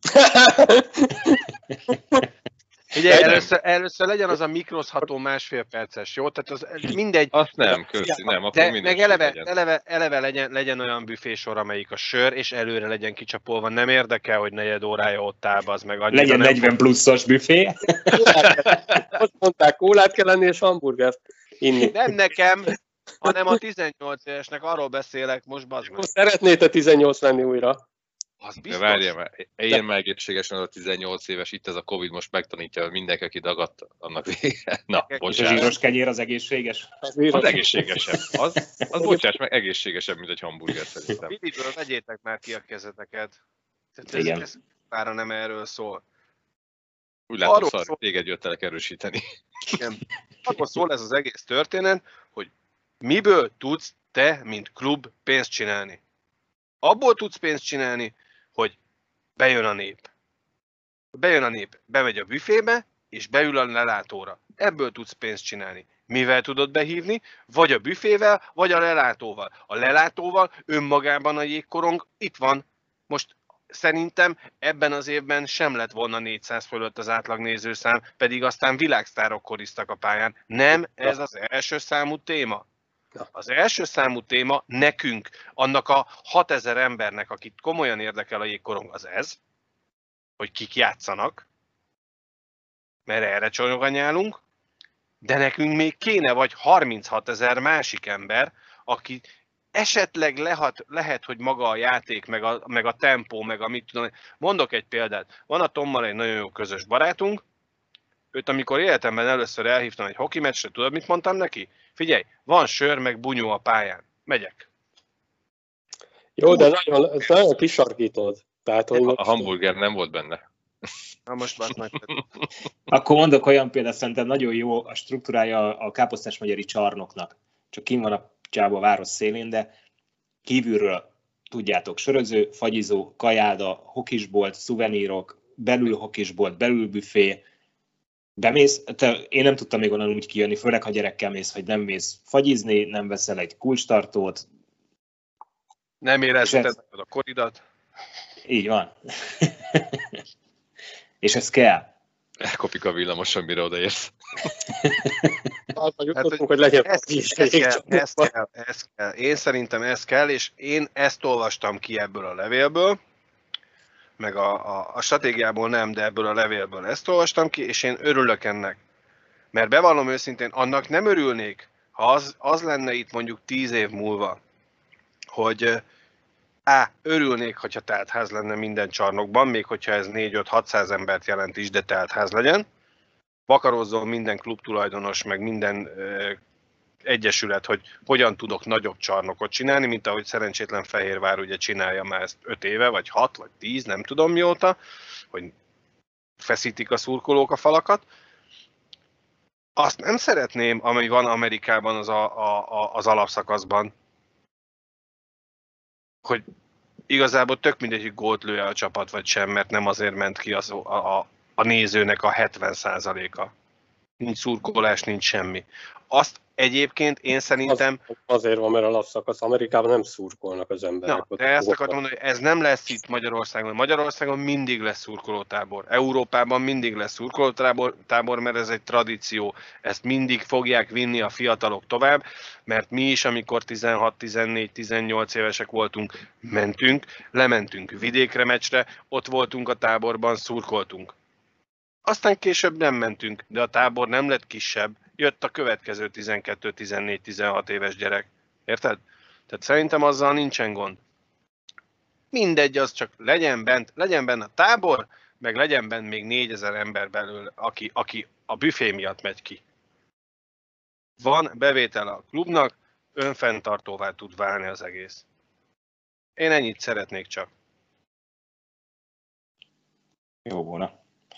ugye Legyen. először, először legyen az a mikrozható másfél perces, jó? Tehát az mindegy. Azt nem, köszi, nem, akkor De mindegy. meg eleve, legyen. eleve, eleve legyen, legyen olyan büfésor, amelyik a sör, és előre legyen kicsapolva. Nem érdekel, hogy negyed órája ott áll, az meg annyira Legyen nem negyven pluszos büfé. Most mondták, kólát kell lenni, és hamburgert inni. Nem nekem, hanem a tizennyolc évesnek arról beszélek most, bazd meg. Szeretnéd te tizennyolc lenni újra? Az De biztos. várjál már, éljen már egészségesen az a tizennyolc éves, itt ez a Covid most megtanítja, hogy mindenki, aki dagadt, annak vége. Na, És a bocsánat. zsíros kenyér az egészséges? Az Az egészségesebb. Az, az bocsáss meg, egészségesebb, mint egy hamburger szerintem. Vidiből vegyétek már ki a kezeteket. Tehát Igen. ez, ez pára nem erről szól. Úgy látom, Arról szar, szól- téged jöttelek erősíteni. Igen. Arról szól ez az egész történet, hogy miből tudsz te, mint klub pénzt csinálni. Abból tudsz pénzt csinálni, hogy bejön a nép. Bejön a nép, bemegy a büfébe, és beül a lelátóra. Ebből tudsz pénzt csinálni. Mivel tudod behívni? Vagy a büfével, vagy a lelátóval. A lelátóval önmagában a jégkorong itt van. Most szerintem ebben az évben sem lett volna négyszáz fölött az átlag nézőszám, pedig aztán világsztárok koriztak a pályán. Nem ez az első számú téma. Az első számú téma nekünk, annak a hatezer embernek, akit komolyan érdekel a jégkorong, az ez, hogy kik játszanak, mert erre csoroganyálunk, de nekünk még kéne vagy harminchat ezer másik ember, aki esetleg lehet, lehet, hogy maga a játék, meg a, meg a tempó, meg a mit tudom. Mondok egy példát. Van a Tommal egy nagyon jó közös barátunk, őt amikor életemben először elhívtam egy hoki meccsre, tudod, mit mondtam neki? Figyelj, van sör, meg bunyó a pályán. Megyek. Jó, de nagyon, ez nagyon kisarkítod. Tehát, hogy A, most, a hamburger nem volt benne. Na most basd meg. Akkor mondok olyan példát, szerintem nagyon jó a struktúrája a káposztás magyari csarnoknak. Csak kim van a csába a város szélén, de kívülről tudjátok, söröző, fagyizó, kajáda, hokisbolt, szuvenírok, belül hokisbolt, belül büfé. Bemész, te, én nem tudtam még onnan úgy kijönni, főleg ha gyerekkel mész, hogy nem mész fagyizni, nem veszel egy kulcstartót. Nem érezheted ez- meg a koridat. Így van. És ez kell. Elkopik a villamos, amire odaérsz. hát, hogy Hát, jutottunk, hogy legyen Ez, is ez, kell, ez, kell, ez kell. Én szerintem ez kell, és én ezt olvastam ki ebből a levélből, meg a, a, a stratégiából nem, de ebből a levélből ezt olvastam ki, és én örülök ennek. Mert bevallom őszintén, annak nem örülnék, ha az, az lenne itt mondjuk tíz év múlva, hogy á, örülnék, hogyha teltház lenne minden csarnokban, még hogyha ez négy-öt-hatszáz embert jelent is, de teltház legyen. Vakarozzon minden klubtulajdonos, meg minden ö, egyesület, hogy hogyan tudok nagyobb csarnokot csinálni, mint ahogy szerencsétlen Fehérvár ugye csinálja már ezt öt éve, vagy hat, vagy tíz, nem tudom mióta, hogy feszítik a szurkolók a falakat. Azt nem szeretném, ami van Amerikában az, a, a, az alapszakaszban, hogy igazából tök mindegy, hogy gólt lő a csapat, vagy sem, mert nem azért ment ki az, a, a, a nézőnek a hetven százaléka. Nincs szurkolás, nincs semmi. Azt egyébként én szerintem... Az, azért van, mert a lapszakasz Amerikában nem szurkolnak az emberek. Na, ott de ezt fognak. akartam mondani, hogy ez nem lesz itt Magyarországon. Magyarországon mindig lesz szurkolótábor. Európában mindig lesz szurkolótábor, tábor, mert ez egy tradíció. Ezt mindig fogják vinni a fiatalok tovább, mert mi is, amikor tizenhat, tizennégy, tizennyolc évesek voltunk, mentünk, lementünk vidékre meccsre, ott voltunk a táborban, szurkoltunk. Aztán később nem mentünk, de a tábor nem lett kisebb, jött a következő tizenkettő, tizennégy, tizenhat éves gyerek. Érted? Tehát szerintem azzal nincsen gond. Mindegy, az csak legyen bent, legyen bent a tábor, meg legyen bent még négyezer ember belül, aki, aki a büfé miatt megy ki. Van bevétel a klubnak, önfenntartóvá tud válni az egész. Én ennyit szeretnék csak. Jó volna.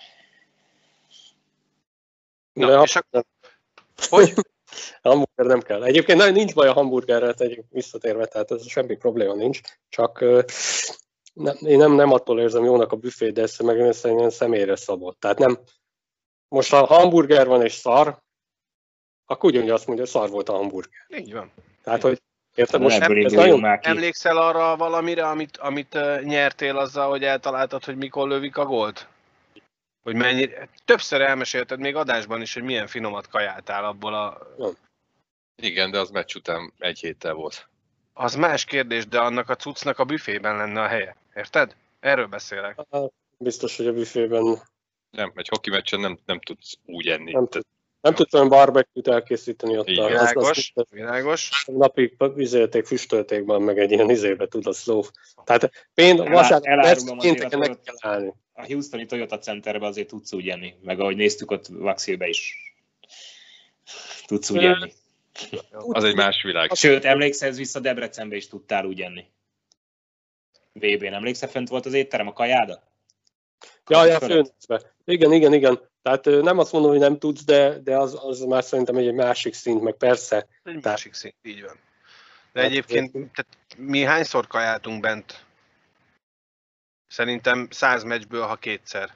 Na, De és akkor, hogy? hamburger nem kell. Egyébként nem, nincs baj a hamburgerrel, egyébként visszatérve, tehát ez semmi probléma nincs. Csak ö, nem, én nem, nem attól érzem jónak a büfét, de ez meg szerintem személyre szabott. Tehát nem, most ha hamburger van és szar, akkor ugyanúgy azt mondja, hogy szar volt a hamburger. Így van. Tehát, hogy érted, most Ebből ez induljunk nagyon... már ki. Emlékszel arra valamire, amit, amit uh, nyertél azzal, hogy eltaláltad, hogy mikor lövik a gólt? Hogy mennyire... Többször elmesélted még adásban is, hogy milyen finomat kajáltál abból a... Igen, de az meccs után egy héttel volt. Az más kérdés, de annak a cuccnak a büfében lenne a helye. Érted? Erről beszélek. Biztos, hogy a büfében Nem, egy hoki meccsen nem, nem tudsz úgy enni. nem, Tehát Nem tudtam barbecue-t elkészíteni ott. A, világos, az, az, világos. Napig vizélték, füstölték már meg egy ilyen izébe, tudod, szló. Tehát pént, vasárnap lesz, pénteken meg kell állni. A Houstoni Toyota Centerbe azért tudsz úgy enni, meg ahogy néztük, ott Vaxhillbe is tudsz úgy enni. Az egy más világ. Sőt, emlékszel vissza, Debrecenbe is tudtál úgy enni. vé bén, emlékszel, fent volt az étterem, a Kajáda? Ja, ja, Főnixbe. Igen, igen, igen. Tehát nem azt mondom, hogy nem tudsz, de, de az, az már szerintem egy másik szint, meg persze. Egy másik szint, így van. De egyébként tehát mi hányszor kajáltunk bent? Szerintem száz meccsből, ha kétszer.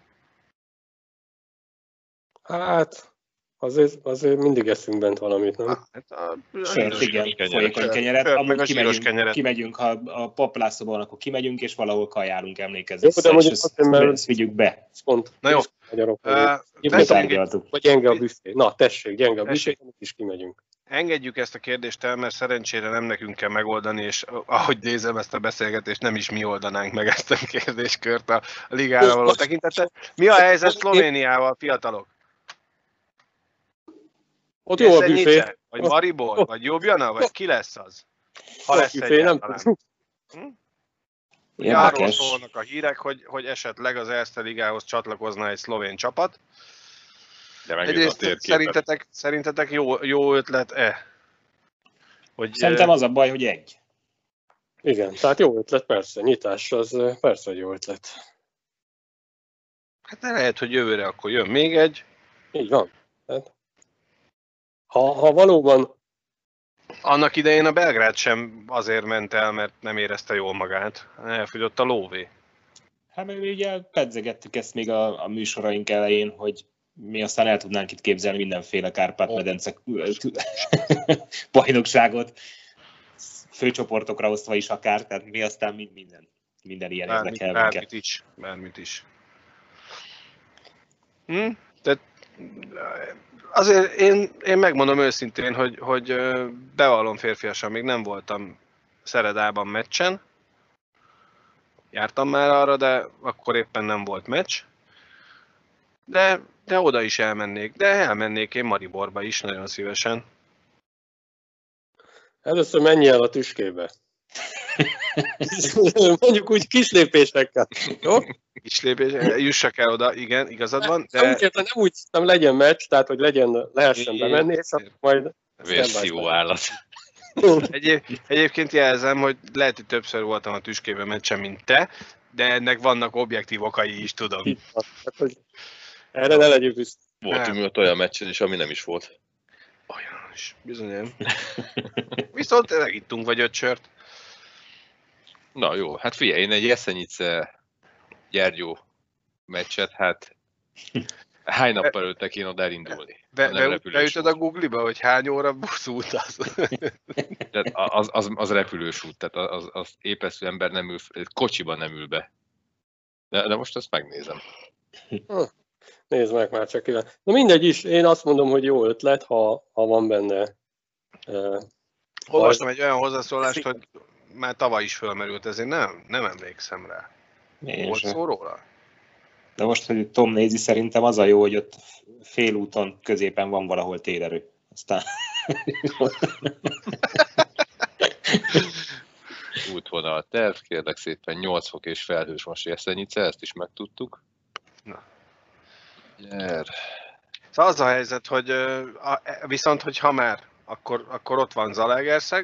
Hát, azért, azért mindig eszünk bent valamit, nem? Hát a, a Sört, igen, folyékony kenyeret. Sört, Amúgy kimegyünk, kenyeret. kimegyünk, ha a paplászóban van, akkor kimegyünk, és valahol kajálunk, emlékezni. Jó, de mondjuk ezt, azért, mert ezt vigyük be. Pont. Na jó. Uh, Vagy gyenge a büfé. Na, tessék, gyenge a büfé, is kimegyünk. Engedjük ezt a kérdést el, mert szerencsére nem nekünk kell megoldani, és ahogy nézem ezt a beszélgetést, nem is mi oldanánk meg ezt a kérdéskört a ligára való tekintettel. Mi a helyzet Szlovéniával, fiatalok? Ott jó a büfé. Vagy Maribor, vagy Ljubljana, vagy ki lesz az? Ha lesz büfé, nem tudom. Hm? Arról szólnak a hírek, hogy, hogy esetleg az Erste Ligához csatlakozna egy szlovén csapat. Egyrészt szerintetek, szerintetek jó, jó ötlet-e? Hogy, Szerintem az a baj, hogy egy. Igen, tehát jó ötlet, persze. Nyitás az persze egy jó ötlet. Hát lehet, hogy jövőre akkor jön még egy. Így van. Tehát, ha, ha valóban... Annak idején a Belgrád sem azért ment el, mert nem érezte jól magát. Elfogyott a lóvé. Hát mi ugye pedzegettük ezt még a, a műsoraink elején, hogy mi aztán el tudnánk itt képzelni mindenféle Kárpát-medence bajnokságot, főcsoportokra osztva is akár, tehát mi aztán minden, minden ilyen bármit, érdekel bármit minket. is, bármit is. Hm? Tehát azért én, én megmondom őszintén, hogy, hogy bevallom férfiasan, még nem voltam Szeredában meccsen. Jártam már arra, de akkor éppen nem volt meccs. De, de oda is elmennék. De elmennék én Mariborba is nagyon szívesen. Először menj el a tüskébe. Mondjuk úgy kis lépésekkel. Jó? Kis lépés, jussak el oda, igen, igazad van. De... Nem, úgy értem, nem úgy nem legyen meccs, tehát hogy legyen, lehessen bemenni, és akkor majd... Vérszívó állat. Egyéb, egyébként jelzem, hogy lehet, hogy többször voltam a tüskében meccsen, mint te, de ennek vannak objektív okai is, tudom. Hát, hogy erre ne legyünk biztos. Voltunk ott olyan meccsen is, ami nem is volt. Olyan is, bizony. Viszont megittunk vagy öt sört. Na jó, hát figyelj, én egy Jesenice Gyergyó meccset, hát hány nappal előtte kéne oda elindulni? Be, be, beütöd a Google-ba, hogy hány óra buszút az? Tehát az, az, az repülős út, tehát az, az épeszű ember nem ül, kocsiban nem ül be. De, de most ezt megnézem. Hm. Nézd meg már csak kíván. Na mindegy is, én azt mondom, hogy jó ötlet, ha, ha van benne. Uh, Olvastam egy olyan hozzászólást, hogy már tavaly is fölmerült, ezért nem, nem emlékszem rá. Én Volt sem. szó róla? De most, hogy Tom nézi, szerintem az a jó, hogy ott félúton középen van valahol térerő. Aztán... Útvonal terv, kérlek szépen nyolc fok és felhős most Jesenice, ezt is megtudtuk. Na. Gyer. Szóval az a helyzet, hogy viszont, hogy ha már, akkor, akkor ott van Zalaegerszeg,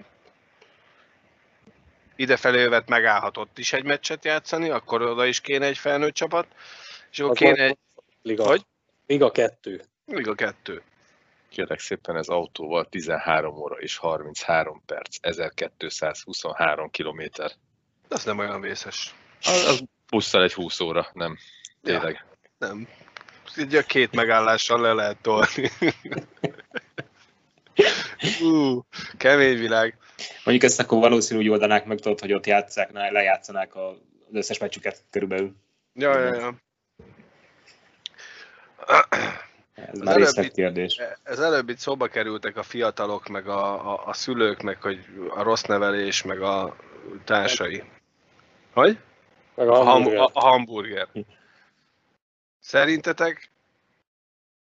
idefelé jövet megállhatott is egy meccset játszani, akkor oda is kéne egy felnőtt csapat, és akkor kéne egy... Liga. Hogy? Liga kettő. Liga kettő. Kérlek szépen ez autóval tizenhárom óra és harminchárom perc, ezerkétszázhuszonhárom kilométer. Az nem olyan vészes. Az, az busszal egy húsz óra, nem. Tényleg. Ja, nem. Így a két megállással le lehet tolni. uh, kemény világ. Mondjuk ezt akkor valószínű úgy oldanák meg, tudod, hogy ott játsszák, lejátszanák az összes meccsüket körülbelül. Ja, ja, ja. Ez már részletkérdés. Ez előbb itt szóba kerültek a fiatalok, meg a, a, a szülők, meg hogy a rossz nevelés, meg a társai. Hogy? Meg a hamburger. A, a hamburger. Szerintetek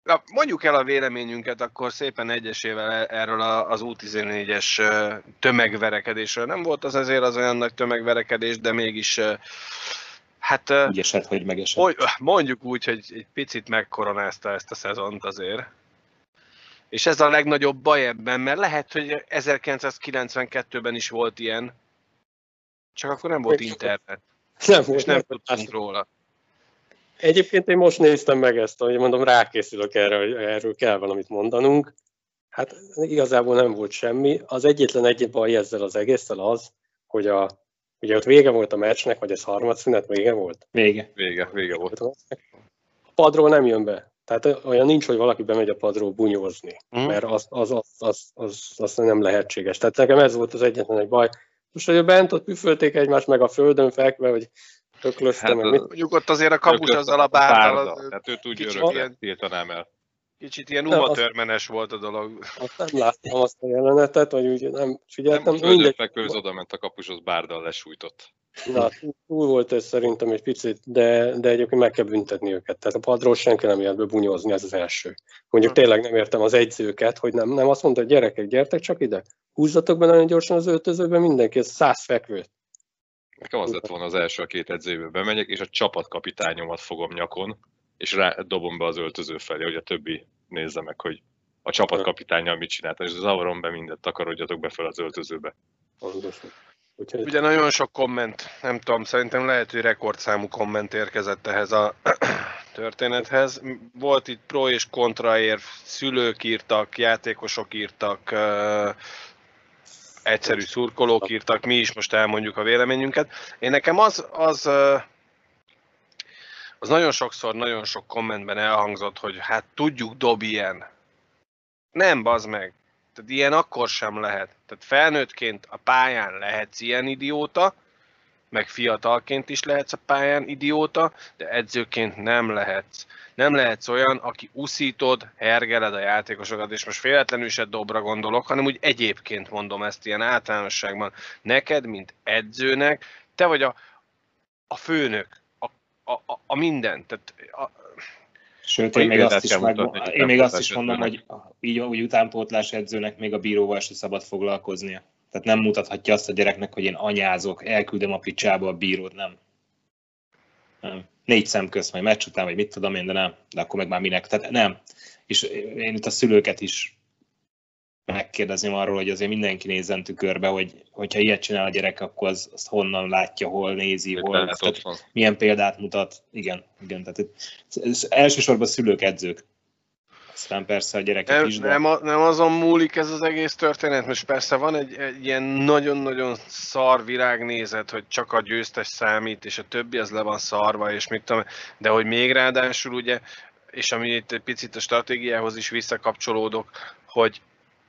Na, mondjuk el a véleményünket akkor szépen egyesével erről az U tizennégyes tömegverekedésről. Nem volt az azért az olyan nagy tömegverekedés, de mégis hát... Úgy esett, hogy megesett. Mondjuk úgy, hogy egy picit megkoronázta ezt a szezont azért. És ez a legnagyobb baj ebben, mert lehet, hogy ezerkilencszázkilencvenkettőben is volt ilyen, csak akkor nem volt internet. Nem volt, és nem, nem tudtunk róla. Egyébként én most néztem meg ezt, hogy mondom, rákészülök erre, hogy erről kell valamit mondanunk. Hát igazából nem volt semmi. Az egyetlen egy baj ezzel az egésszel az, hogy a, ugye ott vége volt a meccsnek, vagy ez harmadszünet vége volt? Vége. Vége, vége volt. A padról nem jön be. Tehát olyan nincs, hogy valaki bemegy a padról bunyózni, mm. mert az, az, az, az, az, az nem lehetséges. Tehát nekem ez volt az egyetlen egy baj. Most, hogy bent ott püfölték egymást meg a földön fekve, hogy öklözte, Hát meg az- mit. Mondjuk ott azért a kapus azzal a bárddal, Bárda. Tehát őt úgy kicsit örökre ilyen- tiltanám el. kicsit ilyen Nem, az- umatörmenes volt a dolog. Azt nem láttam azt a jelenetet, vagy úgy nem Nem, figyeltem. földön Mindegy. fekvőz, oda ment a kapushoz, bárdal lesújtott. Na, túl volt ez szerintem egy picit, de, de egyébként meg kell büntetni őket. Tehát a padról senki nem jött be bunyózni, ez az első. Mondjuk tényleg nem értem az egyzőket, hogy nem, nem azt mondta, hogy gyerekek, gyertek csak ide. Húzzatok be nagyon gyorsan az öltözőbe mindenki, ez száz fekvőt. Nekem az lett volna az első a két edzőbe bemegyek, és a csapatkapitányomat fogom nyakon, és rá dobom be az öltöző felé, hogy a többi nézze meg, hogy a csapatkapitánnyal mit csináltam, és zavarom be mindet, takarodjatok be fel az öltözőbe. Pontosan. Úgyhogy Ugye nagyon sok komment, nem tudom, szerintem lehet, hogy rekordszámú komment érkezett ehhez a történethez. Volt itt pro és kontra érv, szülők írtak, játékosok írtak, uh, egyszerű szurkolók írtak, mi is most elmondjuk a véleményünket. Én nekem az, az, uh, az nagyon sokszor, nagyon sok kommentben elhangzott, hogy hát tudjuk, dob ilyen. Nem, bazd meg. Tehát ilyen akkor sem lehet. Tehát felnőttként a pályán lehetsz ilyen idióta, meg fiatalként is lehetsz a pályán idióta, de edzőként nem lehetsz. Nem lehetsz olyan, aki uszítod, hergeled a játékosokat, és most véletlenül se dobra gondolok, hanem úgy egyébként mondom ezt ilyen általánosságban. Neked, mint edzőnek, te vagy a, a főnök, a, a, a, a minden. Tehát a, Sőt, én még, azt is, meg, mutatni, én még azt is utánpótlás mondom, hogy így úgy utánpótlás edzőnek még a bíróval se szabad foglalkoznia. Tehát nem mutathatja azt a gyereknek, hogy én anyázok, elküldöm a picsába a bírót, nem. nem. Négy szem közt, majd meccs után, vagy mit tudom én, de nem. De akkor meg már minek. Tehát nem. És én itt a szülőket is megkérdezném arról, hogy azért mindenki nézzen tükörbe, hogy hogyha ilyet csinál a gyerek, akkor az, azt honnan látja, hol nézi, hol, Lehet tehát otthon. milyen példát mutat. Igen, igen. Tehát ez, ez elsősorban szülők, edzők. Aztán persze a gyerekek nem, is, de... nem, a- nem azon múlik ez az egész történet, most persze van egy, egy ilyen nagyon-nagyon szar virágnézet, hogy csak a győztes számít, és a többi az le van szarva, és mit tudom, de hogy még ráadásul ugye, és ami itt egy picit a stratégiához is visszakapcsolódok, hogy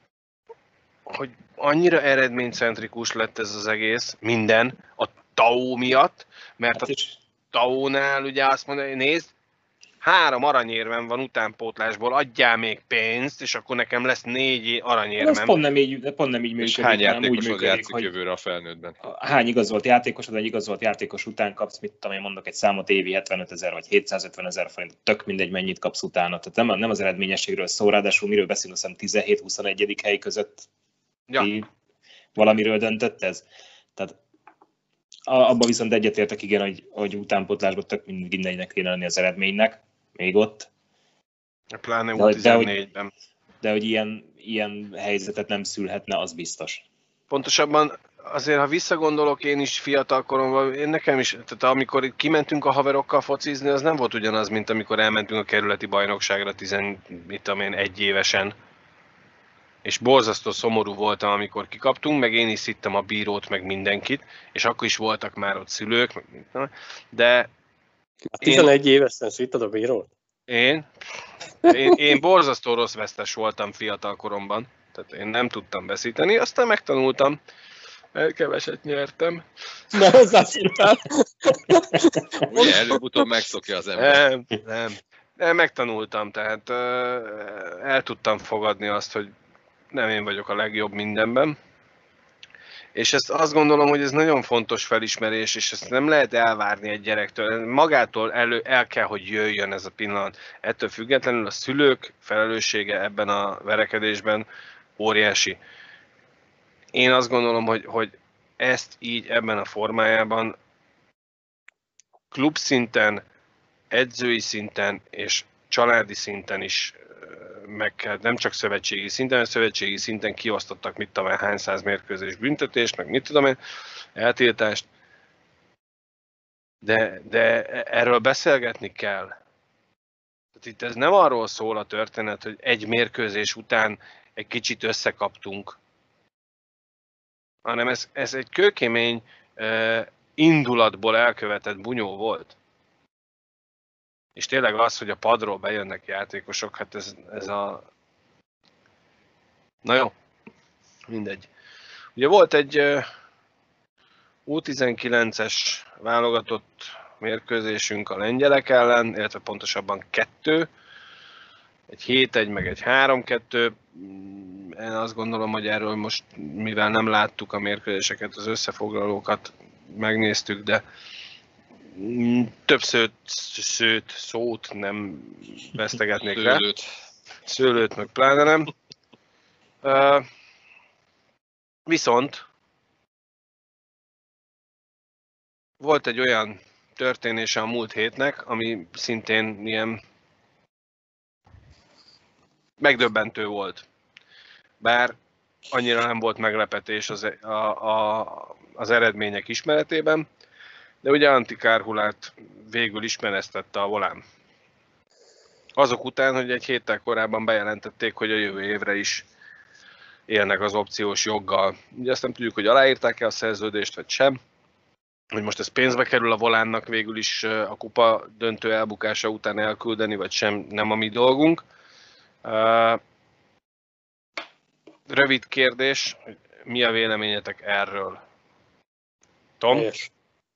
hogy annyira eredménycentrikus lett ez az egész, minden, a TAO miatt, mert Hát a is, TAO-nál ugye azt mondja, hogy nézd, három aranyérmem van utánpótlásból, adjál még pénzt, és akkor nekem lesz négy ez aranyérmem. pont nem így, de pont nem így És működik, hány hanem úgy játékosod működik, játszik hogy jövőre a felnőttben? hány igazolt játékosod, vagy igazolt játékos után kapsz, mit tudom én, mondok egy számot, évi hetvenöt ezer vagy hétszázötven ezer forint, tök mindegy, mennyit kapsz utána. Tehát nem, nem az eredményességről szó, ráadásul miről beszélünk, azt hiszem tizenhét-huszonegyedik hely között Ja. ki valamiről döntött ez. Tehát abban viszont egyetértek, igen, hogy, hogy utánpótlásban tök mindegynek kéne lenni az eredménynek, még ott, Pláne De- U de tizennégyben. de hogy ilyen, ilyen helyzetet nem szülhetne, az biztos. Pontosabban azért, ha visszagondolok én is fiatal koromban, én nekem is, tehát amikor itt kimentünk a haverokkal focizni, az nem volt ugyanaz, mint amikor elmentünk a kerületi bajnokságra tizen, mit tudom én, egy évesen. És borzasztó szomorú voltam, amikor kikaptunk, meg én is szittem a bírót, meg mindenkit, és akkor is voltak már ott szülők, meg mit tudom, de tizenegy évesen szittad a bírót? én, én, én borzasztó rossz vesztes voltam fiatal koromban, tehát én nem tudtam veszíteni, aztán megtanultam, mert keveset nyertem. Ne hozzászóltál. Ugye előbb-utóbb megszokja az ember. Nem, nem. De megtanultam, tehát uh, el tudtam fogadni azt, hogy nem én vagyok a legjobb mindenben. És ezt azt gondolom, hogy ez nagyon fontos felismerés, és ezt nem lehet elvárni egy gyerektől. Magától elő, el kell, hogy jöjjön ez a pillanat. Ettől függetlenül a szülők felelőssége ebben a verekedésben óriási. Én azt gondolom, hogy, hogy ezt így ebben a formájában klubszinten, edzői szinten és családi szinten is meg kell, nem csak szövetségi szinten, hanem szövetségi szinten kiosztottak mit tudom én, hány száz mérkőzés büntetést, meg mit tudom én, eltiltást, de, de erről beszélgetni kell. Tehát itt ez nem arról szól a történet, hogy egy mérkőzés után egy kicsit összekaptunk, hanem ez, ez egy kőkemény uh, indulatból elkövetett bunyó volt. És tényleg az, hogy a padról bejönnek játékosok, hát ez, ez a... Na jó, mindegy. Ugye volt egy uh, U tizenkilences válogatott mérkőzésünk a lengyelek ellen, illetve pontosabban kettő, egy hét egy, meg egy három kettő. Én azt gondolom, hogy erről most, mivel nem láttuk a mérkőzéseket, az összefoglalókat megnéztük, de több szőt, szőt szót nem vesztegetnék rá. Szőlőt. Szőlőt, meg pláne nem. Uh, viszont volt egy olyan történése a múlt hétnek, ami szintén ilyen megdöbbentő volt. Bár annyira nem volt meglepetés az, a, a, az eredmények ismeretében, de ugye Antti Karhulát végül ismereztette a Volán. Azok után, hogy egy héttel korábban bejelentették, hogy a jövő évre is élnek az opciós joggal. Ugye azt nem tudjuk, hogy aláírták-e a szerződést, vagy sem. Hogy most ez pénzbe kerül a Volánnak végül is a kupa döntő elbukása után elküldeni, vagy sem, nem a mi dolgunk. Rövid kérdés, mi a véleményetek erről? Tom? És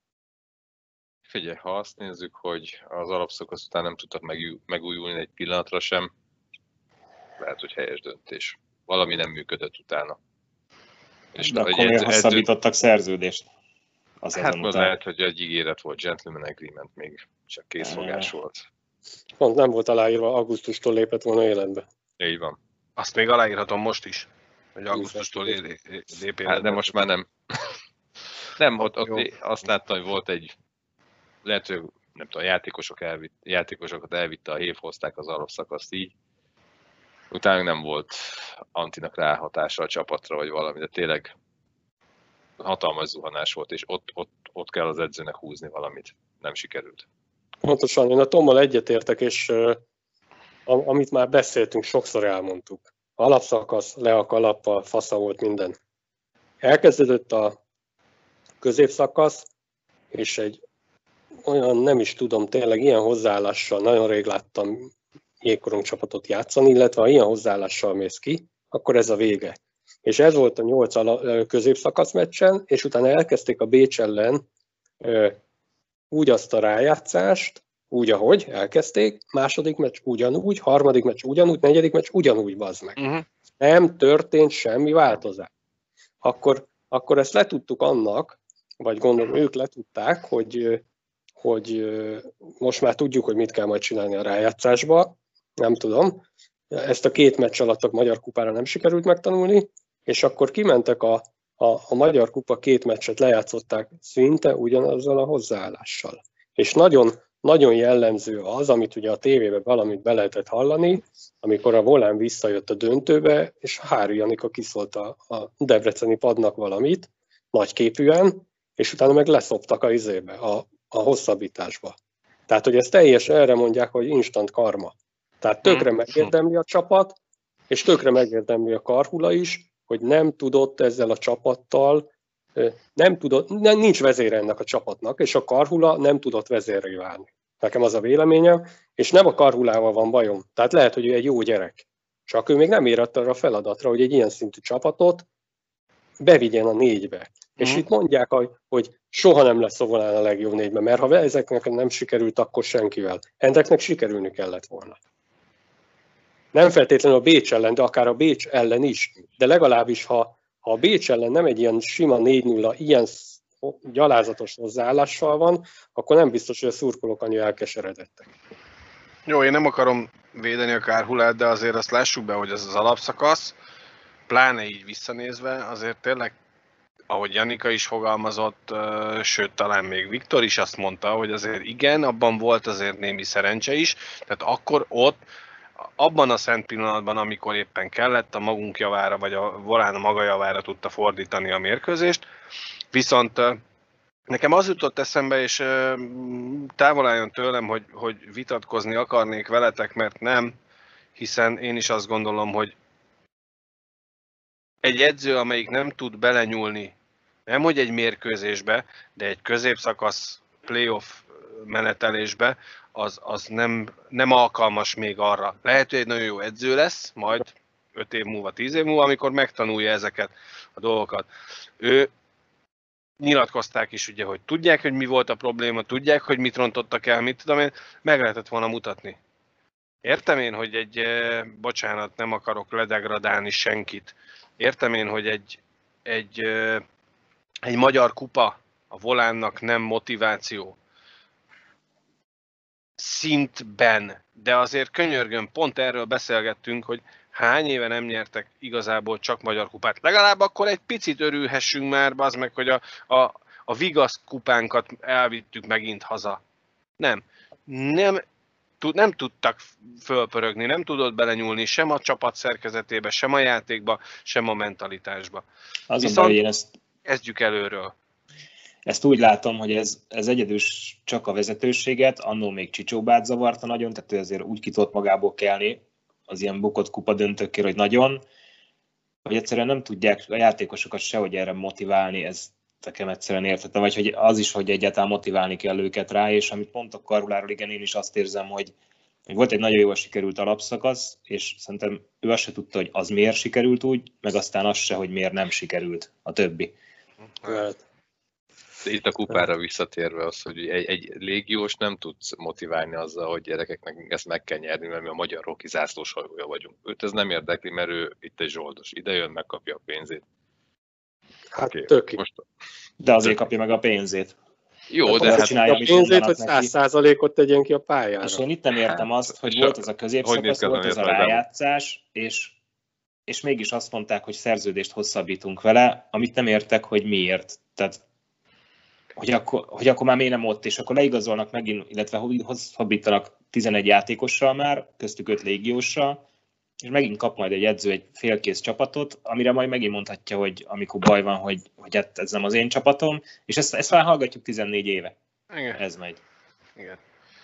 Figyelj, ha azt nézzük, hogy az alapszakasz után nem tudtak megújulni egy pillanatra sem, lehet, hogy helyes döntés. Valami nem működött utána. És de akkor miért hosszabbítottak szerződést? Az hát az lehet, hogy egy ígéret volt, gentleman agreement, még csak készfogás volt. Pont nem volt aláírva, augusztustól lépett volna életbe. Így van. Azt még aláírhatom most is, hogy augusztustól lépjen. Hát de most már nem. Nem, ott, ott azt láttam, hogy volt egy, lehet, hogy nem tudom, játékosok elvitt, játékosokat elvitte a hév, hozták az alapszakaszt így. Utána nem volt Antinak ráhatása a csapatra, vagy valami, de tényleg hatalmas zuhanás volt, és ott, ott, ott kell az edzőnek húzni valamit. Nem sikerült. Pontosan, én a Tommal egyetértek, és uh, amit már beszéltünk, sokszor elmondtuk. Alapszakasz, le a kalappal, fasza volt minden. Elkezdődött a középszakasz, és egy olyan, nem is tudom, tényleg ilyen hozzáállással, nagyon rég láttam jégkorong csapatot játszani, illetve ha ilyen hozzáállással mész ki, akkor ez a vége. És ez volt a nyolc középszakasz meccsen, és utána elkezdték a Bécs ellen úgy azt a rájátszást, úgy, ahogy elkezdték, második meccs ugyanúgy, harmadik meccs ugyanúgy, negyedik meccs ugyanúgy, bazd meg. Uh-huh. Nem történt semmi változás. Akkor, akkor ezt letudtuk annak, vagy gondolom ők letudták, hogy, hogy most már tudjuk, hogy mit kell majd csinálni a rájátszásba, nem tudom. Ezt a két meccs alatt a Magyar Kupára nem sikerült megtanulni, és akkor kimentek a, a, a Magyar Kupa két meccset, lejátszották szinte ugyanazzal a hozzáállással. És nagyon, nagyon jellemző az, amit ugye a tévében valamit be lehetett hallani, amikor a Volán visszajött a döntőbe, és Hári Janika kiszólt a, a debreceni padnak valamit, nagyképűen, és utána meg leszoptak a izébe, a, a hosszabbításba. Tehát, hogy ezt teljesen erre mondják, hogy instant karma. Tehát tökre megérdemli a csapat, és tökre megérdemli a Karhula is, hogy nem tudott ezzel a csapattal, nem tudott, nem, nincs vezére ennek a csapatnak, és a Karhula nem tudott vezérré válni. Nekem az a véleményem, és nem a Karhulával van bajom. Tehát lehet, hogy ő egy jó gyerek. Csak ő még nem érett arra a feladatra, hogy egy ilyen szintű csapatot bevigyen a négybe. Mm. És itt mondják, hogy soha nem lesz a Volán a legjobb négybe, mert ha ezeknek nem sikerült, akkor senkivel. Ezeknek sikerülni kellett volna. Nem feltétlenül a Bécs ellen, de akár a Bécs ellen is. De legalábbis, ha, ha a Bécs ellen nem egy ilyen sima négy nulla, ilyen gyalázatos hozzáállással van, akkor nem biztos, hogy a szurkolók annyira elkeseredettek. Jó, én nem akarom védeni a Kárhulát, de azért azt lássuk be, hogy ez az alapszakasz, pláne így visszanézve, azért tényleg, ahogy Janika is fogalmazott, sőt, talán még Viktor is azt mondta, hogy azért igen, abban volt azért némi szerencse is, tehát akkor ott, abban a szent pillanatban, amikor éppen kellett, a magunk javára, vagy a volán a maga javára tudta fordítani a mérkőzést, viszont nekem az jutott eszembe, és távol álljon tőlem, hogy, hogy vitatkozni akarnék veletek, mert nem, hiszen én is azt gondolom, hogy egy edző, amelyik nem tud belenyúlni, nem hogy egy mérkőzésbe, de egy középszakasz playoff menetelésbe, az, az nem, nem alkalmas még arra. Lehet, hogy egy nagyon jó edző lesz, majd öt év múlva, tíz év múlva, amikor megtanulja ezeket a dolgokat. Ő nyilatkozták is, ugye, hogy tudják, hogy mi volt a probléma, tudják, hogy mit rontottak el, mit tudom én, meg lehetett volna mutatni. Értem én, hogy egy, bocsánat, nem akarok ledegradálni senkit, értem én, hogy egy, egy, egy magyar kupa a volánnak nem motiváció szintben, de azért könyörgöm, pont erről beszélgettünk, hogy hány éve nem nyertek igazából csak magyar kupát. Legalább akkor egy picit örülhessünk már, bazd meg, hogy a, a, a vigasz kupánkat elvittük megint haza. Nem. Nem, tud, nem tudtak fölpörögni, nem tudott belenyúlni sem a csapat szerkezetébe, sem a játékba, sem a mentalitásba. Azon Viszont belül én ezt, kezdjük előről. ezt úgy látom, hogy ez, ez egyedül csak a vezetőséget, annól még Csicsóbát zavarta nagyon, tehát ő azért úgy ki tudott magából kelni az ilyen bukott kupa döntőkért, hogy nagyon, hogy egyszerűen nem tudják a játékosokat sehogy erre motiválni, ez nekem egyszerűen értettem, vagy hogy az is, hogy egyáltalán motiválni kell őket rá, és amit pont a Karhuláról, igen, én is azt érzem, hogy, hogy volt egy nagyon jól sikerült alapszakasz, és szerintem ő azt se tudta, hogy az miért sikerült úgy, meg aztán az se, hogy miért nem sikerült a többi. Lehet. Itt a kupára visszatérve az, hogy egy, egy légiós nem tudsz motiválni azzal, hogy gyerekeknek ezt meg kell nyerni, mert mi a magyar Rocky zászlós hajója vagyunk. Őt ez nem érdekli, mert ő itt egy zsoldos. Ide jön, megkapja a pénzét. Hát Okay. tök Most... De azért kapja meg a pénzét. Jó, de hát hát... csinálja, a pénzét, hogy száz százalékot tegyen ki a pályára. És én itt nem értem azt, hogy és volt a- ez a hogy középszakasz, néz ki az, volt ez a amit rajta rájátszás, és, és mégis azt mondták, hogy szerződést hosszabbítunk vele, amit nem értek, hogy miért. Tehát, hogy akkor, hogy akkor már miért nem ott, és akkor leigazolnak megint, illetve hosszabbítanak tizenegy játékossal már, köztük öt légióssal, és megint kap majd egy edző egy félkész csapatot, amire majd megint mondhatja, hogy amikor baj van, hogy, hogy hát ez nem az én csapatom, és ezt, ezt már hallgatjuk tizennégy éve. Igen. Ez megy. Igen.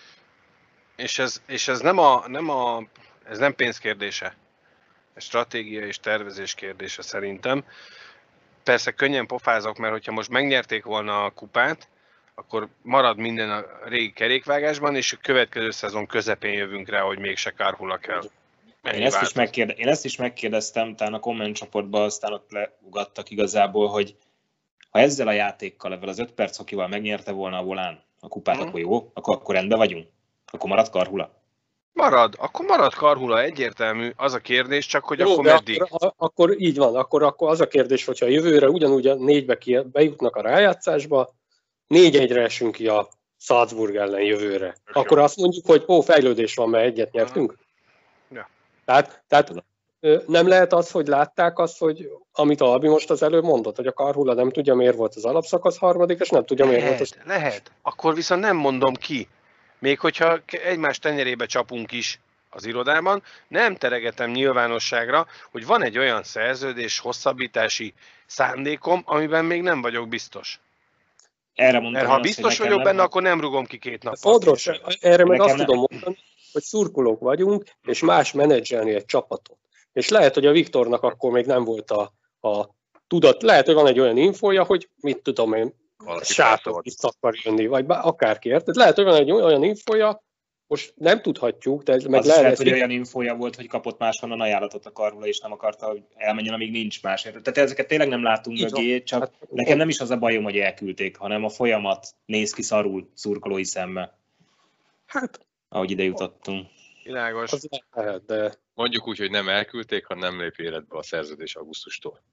És ez, és ez nem a, nem a, ez nem pénz kérdése. Ez stratégia és tervezés kérdése szerintem. Persze könnyen pofázok, mert hogyha most megnyerték volna a kupát, akkor marad minden a régi kerékvágásban, és a következő szezon közepén jövünk rá, hogy mégse Kárhula kell. Én ezt, is megkérde, én ezt is megkérdeztem, talán a komment csoportban, aztán ott leugattak igazából, hogy ha ezzel a játékkal, ezzel az öt perc hokival megnyerte volna a volán a kupát, Mhm. akkor jó, akkor, akkor rendben vagyunk. Akkor marad Karhula. Marad, akkor marad Karhula, egyértelmű az a kérdés, csak hogy Jó, akkor de meddig. Akkor, a- akkor így van, akkor, akkor az a kérdés, hogyha jövőre ugyanúgy a négybe ki, bejutnak a rájátszásba, négy egyre esünk ki a Salzburg ellen jövőre. Tök Akkor jó. azt mondjuk, hogy ó, fejlődés van, mert egyet nyertünk. Ja. Tehát, tehát ö, nem lehet az, hogy látták azt, hogy amit Albi most az előbb mondott, hogy a Karhula nem tudja, miért volt az alapszakasz harmadik, és nem tudja, miért volt az... Lehet, lehet. Akkor viszont nem mondom ki. Még hogyha egymás tenyerébe csapunk is az irodában, nem teregetem nyilvánosságra, hogy van egy olyan szerződés hosszabbítási szándékom, amiben még nem vagyok biztos. Erre mondtam Mert én ha azt, biztos hogy vagyok nekem benne, akkor nem rugom ki két nap. Fodros, erre meg Nekem azt nem. tudom mondani, hogy szurkolók vagyunk, és más menedzselni egy csapatot. És lehet, hogy a Viktornak akkor még nem volt a, a tudat, lehet, hogy van egy olyan infója, hogy mit tudom én, Valaki sátor felszabad. vissza akar jönni, vagy bár, akárki érted. Lehet, hogy van egy olyan infója, most nem tudhatjuk, de ez meg Az is lehet, lehet, hogy olyan infója volt, hogy kapott máshonnan ajánlatot a Karhula, és nem akarta, hogy elmenjen, amíg nincs más. Tehát ezeket tényleg nem látunk Így van. mögé, csak Hát, nekem nem is az a bajom, hogy elküldték, hanem a folyamat néz ki szarul szurkolói szemmel, hát ahogy ide jutottunk. Világos. az lehet, de Mondjuk úgy, hogy nem elküldték, ha nem lép életbe a szerződés augusztustól.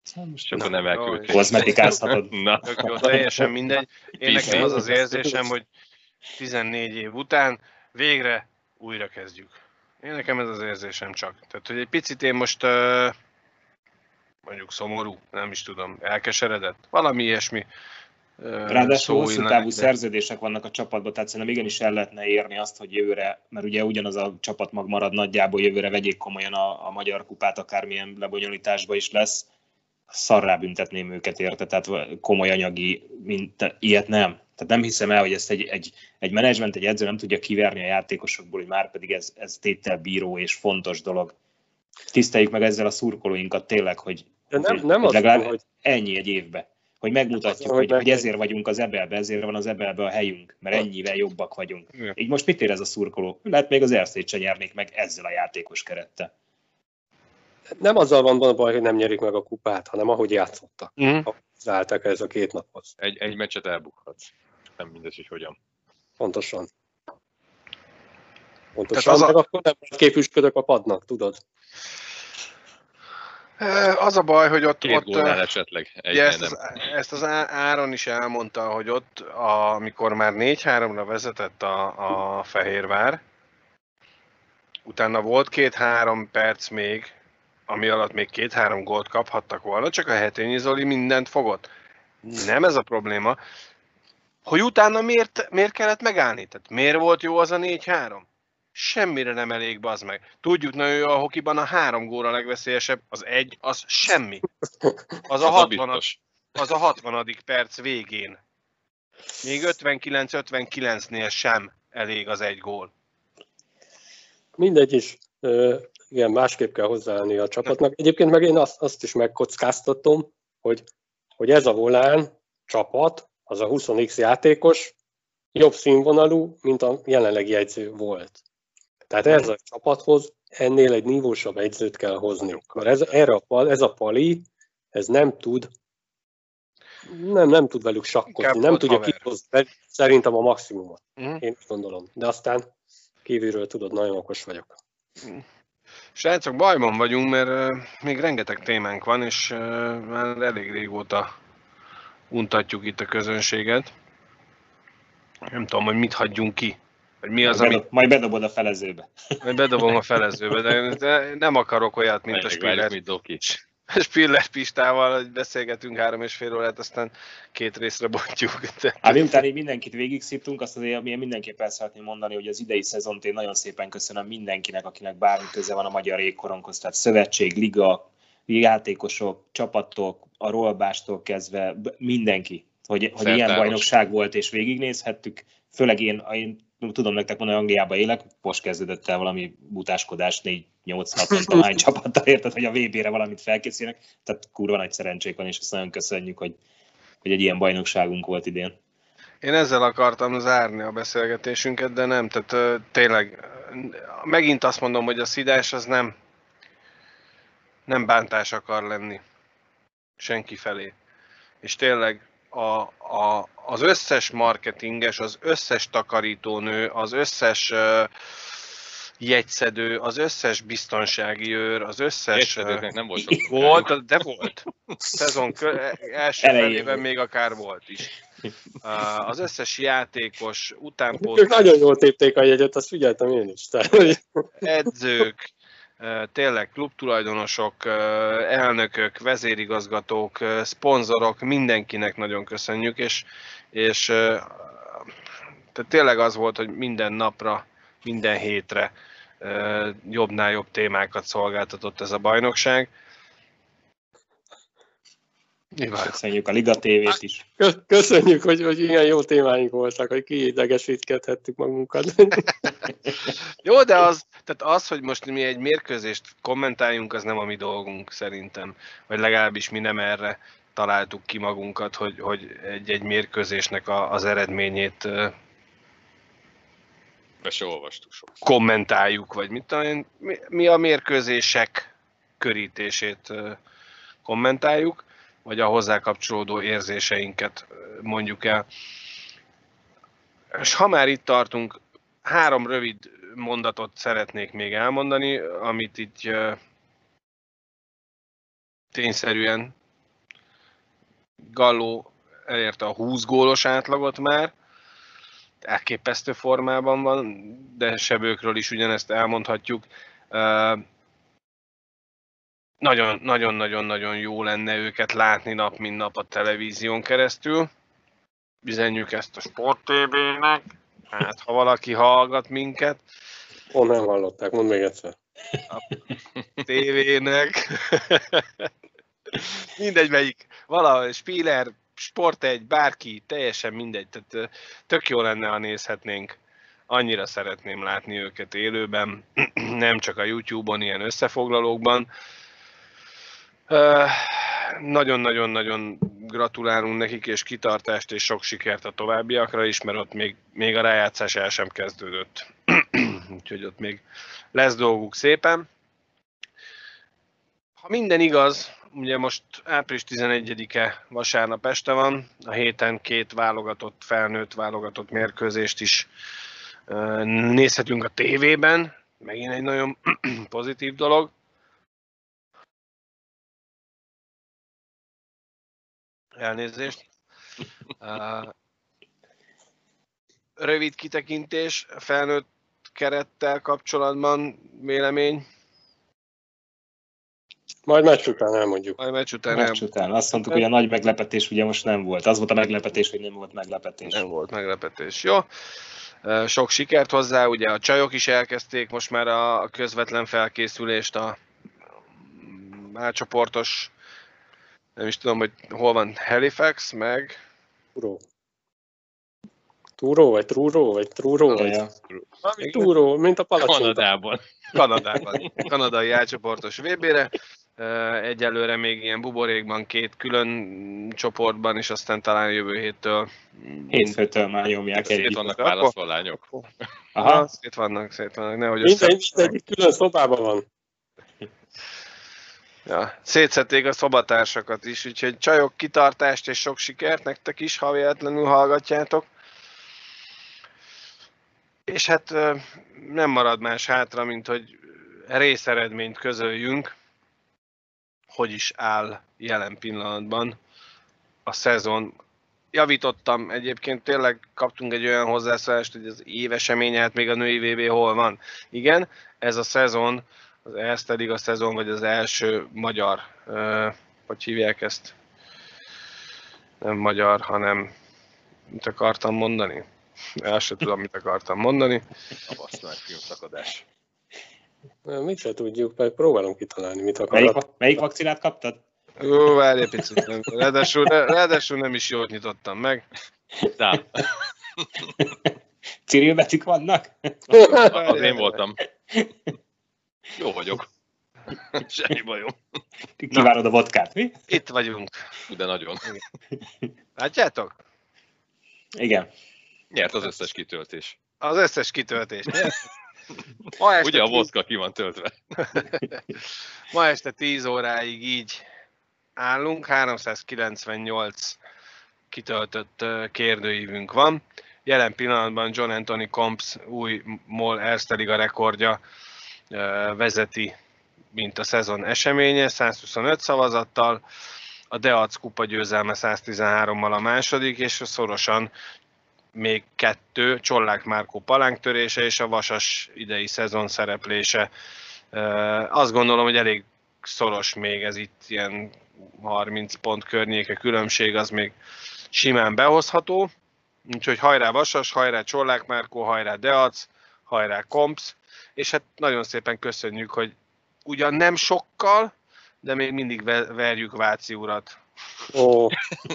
És akkor nem elküldték. Kozmetikázhatod. Na. Tök jó, teljesen mindegy. Én nekem az az érzésem, hogy tizennégy év után végre újra kezdjük. Én nekem ez az érzésem csak. Tehát, hogy egy picit én most uh, mondjuk szomorú, nem is tudom, elkeseredett, valami ilyesmi. Uh, Ráadásul hosszú illene, távú de... szerződések vannak a csapatban, tehát szerintem igenis el lehetne érni azt, hogy jövőre, mert ugye ugyanaz a csapatmag marad nagyjából, jövőre vegyék komolyan a, a magyar kupát, akármilyen lebonyolításba is lesz, szarrá büntetném őket érte, tehát komoly anyagi, mint, ilyet nem. Tehát nem hiszem el, hogy ezt egy, egy, egy menedzsment, egy edző nem tudja kiverni a játékosokból, hogy már pedig ez, ez tételbíró és fontos dolog. Tiszteljük meg ezzel a szurkolóinkat tényleg, hogy, De nem, hogy, nem hogy az, legalább hogy... ennyi egy évbe. Hogy megmutatjuk, az, hogy, hogy, hogy ezért vagyunk az ebelbe, ezért van az ebelbe a helyünk, mert ennyivel jobbak vagyunk. Igen. Így most mit ér ez a szurkoló? Lehet még az Erszét se nyernék meg ezzel a játékos kerettel. Nem azzal van a baj, hogy nem nyerik meg a kupát, hanem ahogy játszottak. Mm. Ahogy álltak ez a két naphoz. Egy, egy meccset elbukhatsz. Nem mindegy, hogy hogyan. Pontosan. Tehát Pontosan, az a- meg akkor nem képüsködök a padnak, tudod? Az a baj, hogy ott... Két ott gólnál esetleg. ugye Egynél ezt, nem. az, ezt az Á- Áron is elmondta, hogy ott, a, amikor már négy háromra vezetett a, a Fehérvár, utána volt két-három perc még, ami alatt még két-három gólt kaphattak volna, csak a Hetényi Zoli mindent fogott. Nem ez a probléma, hogy utána miért, miért kellett megállni? Tehát miért volt jó az a négy-három? Semmire nem elég, bazd meg. Tudjuk, nagyon jó a hokiban a három góra legveszélyesebb, az egy, az semmi. Az a Az a hatvan, biztos. az a hatvanadik perc végén. Még ötvenkilenc ötvenkilencnél sem elég az egy gól. Mindegy is. Ö, igen, másképp kell hozzáállni a csapatnak. Egyébként meg én azt, azt is megkockáztatom, hogy, hogy ez a volán csapat, az a húsz x játékos jobb színvonalú, mint a jelenlegi edző volt. Tehát ez a csapathoz ennél egy nívósabb edzőt kell hozni. Mert ez, erre a, pal- ez a pali, ez nem tud nem, nem tud velük sakkozni, Inkább nem volt tudja haver. kihozni szerintem a maximumot. Mhm. Én úgy gondolom. De aztán kívülről tudod, nagyon okos vagyok. Srácok, bajban vagyunk, mert uh, még rengeteg témánk van, és uh, már elég régóta untatjuk itt a közönséget. Nem tudom, hogy mit hagyjunk ki. Vagy mi az, majd, amit bedob, majd bedobod a felezőbe. majd bedobom a felezőbe, de, de nem akarok olyat, mint a Megvárjuk, Spiller, mint Doki. Spiller Pistával, hogy beszélgetünk három és fél órát, aztán két részre bontjuk. De... Hát miután így mindenkit végig szívtunk, azt azért én mindenképpen szeretném mondani, hogy az idei szezont én nagyon szépen köszönöm mindenkinek, akinek bármi köze van a magyar jégkoronghoz, tehát szövetség, liga, játékosok, csapatok, a rollbástól kezdve mindenki, hogy, hogy ilyen bajnokság volt és végignézhettük. Főleg én, én tudom nektek mondani, Angliában élek, most kezdődött el valami butáskodás négy nyolc hat nem tudom hány csapattal, érted, hogy a vé bére valamit felkészülnek, tehát kurva nagy szerencsék van, és ezt nagyon köszönjük, hogy, hogy egy ilyen bajnokságunk volt idén. Én ezzel akartam zárni a beszélgetésünket, de nem, tehát ö, tényleg megint azt mondom, hogy a szidás az nem, nem bántás akar lenni senki felé. És tényleg a, a, az összes marketinges, az összes takarítónő, az összes uh, jegyszedő, az összes biztonsági őr, az összes... Jegyszedőknek nem volt sok Volt, de volt. Szezon kö- első Elején felében volt. még akár volt is. Uh, az összes játékos, Ők utánpótlás, nagyon jól tépték a jegyet, azt figyeltem én is. Tehát, hogy edzők, uh, tényleg klubtulajdonosok, uh, elnökök, vezérigazgatók, uh, szponzorok, mindenkinek nagyon köszönjük, és, és uh, tehát tényleg az volt, hogy minden napra, minden hétre uh, jobbnál jobb témákat szolgáltatott ez a bajnokság. Nyilván. Köszönjük a Liga tévét is. kö- köszönjük, hogy, hogy ilyen jó témáink voltak, hogy kiidegesítkedhettük magunkat. Jó, de az, tehát az, hogy most mi egy mérkőzést kommentáljunk, az nem a mi dolgunk szerintem. Vagy legalábbis mi nem erre találtuk ki magunkat, hogy, hogy egy-egy mérkőzésnek a, az eredményét ö, Be se olvastuk sok. kommentáljuk, vagy mit tudom én. Mi, mi a mérkőzések körítését ö, kommentáljuk, vagy a hozzá kapcsolódó érzéseinket ö, mondjuk el. És ha már itt tartunk, három rövid mondatot szeretnék még elmondani, amit itt uh, tényszerűen Galló elérte a húsz gólos átlagot már, elképesztő formában van, de Sebőkről is ugyanezt elmondhatjuk. Nagyon-nagyon-nagyon jó lenne őket látni nap mint nap a televízión keresztül. Üzenjük ezt a Sport té vének, hát ha valaki hallgat minket. Pont nem hallották, mondd még egyszer. A tévének. Mindegy melyik, valahol Spiller, Sport egy, bárki, teljesen mindegy. Tehát tök jó lenne, ha nézhetnénk. Annyira szeretném látni őket élőben, nem csak a YouTube-on, ilyen összefoglalókban. Nagyon-nagyon-nagyon gratulálunk nekik, és kitartást, és sok sikert a továbbiakra is, mert ott még, még a rájátszás el sem kezdődött. Úgyhogy ott még lesz dolguk szépen. Ha minden igaz, ugye most április tizenegyedike vasárnap este van, a héten két válogatott, felnőtt válogatott mérkőzést is nézhetünk a tévében, megint egy nagyon pozitív dolog. Elnézést. Rövid kitekintés, felnőtt kerettel kapcsolatban vélemény. Majd meccs után elmondjuk. Majd meccs után, meccs után. Azt mondtuk, hogy a nagy meglepetés ugye most nem volt. Az volt a meglepetés, hogy nem volt meglepetés. Nem volt meglepetés. Jó. Sok sikert hozzá, ugye a csajok is elkezdték most már a közvetlen felkészülést, a A-csoportos, nem is tudom, hogy hol van Halifax, meg... Turó. Turó, vagy Trúró, vagy Trúró, vagy... Ja. Turó, mint a palacsinta. Kanadában. Kanadában. Kanadai A-csoportos vé bére. Egyelőre még ilyen buborékban, két külön csoportban, és aztán talán jövő héttől... Hétfőtől már nyomják Szét együtt. vannak választva a lányok. Aha. Na, szét vannak, szét vannak, nehogy Minden, össze... mindegyik külön szobában van. Ja, szétszették a szobatársakat is, úgyhogy csajok, kitartást és sok sikert nektek is, ha véletlenül hallgatjátok. És hát nem marad más hátra, mint hogy részeredményt közöljünk, hogy is áll jelen pillanatban a szezon. Javítottam, egyébként tényleg kaptunk egy olyan hozzászólást, hogy az évesemény, hát még a női vé bé hol van. Igen, ez a szezon, az Erste Liga szezon, vagy az első magyar, uh, hogy hívják ezt? Nem magyar, hanem mit akartam mondani? El sem tudom, mit akartam mondani. A basztmány filmszakadás. Mit se tudjuk, meg próbálom kitalálni, mit Melyik, akarok. melyik vakcinát kaptad? Jó, várj egy picit. Nem. Ráadásul, ráadásul nem is jót nyitottam meg. De, Cirilbetűk vannak? az én voltam. Jó vagyok. Semmi bajom. Kivárod a vodkát, mi? Itt vagyunk. De nagyon. Látjátok? Igen. Nyert az összes kitöltés. Az összes kitöltés. Ma este Ugye a tíz- vodka ki van töltve. Ma este tíz óráig így állunk, háromszázkilencvennyolc kitöltött ö, kérdőívünk van. Jelen pillanatban John Anthony Comps új MOL Erste Liga rekordja ö, vezeti, mint a szezon eseménye, százhuszonöt szavazattal, a Deac kupa győzelme száztizenhárommal a második, és szorosan még kettő, Csollák Márkó palánktörése és a Vasas idei szezon szereplése. Azt gondolom, hogy elég szoros még ez itt, ilyen harminc pont környéke különbség, az még simán behozható. Úgyhogy hajrá Vasas, hajrá Csollák Márkó, hajrá Deac, hajrá Comps, és hát nagyon szépen köszönjük, hogy ugyan nem sokkal, de még mindig verjük Váci urat. Ó.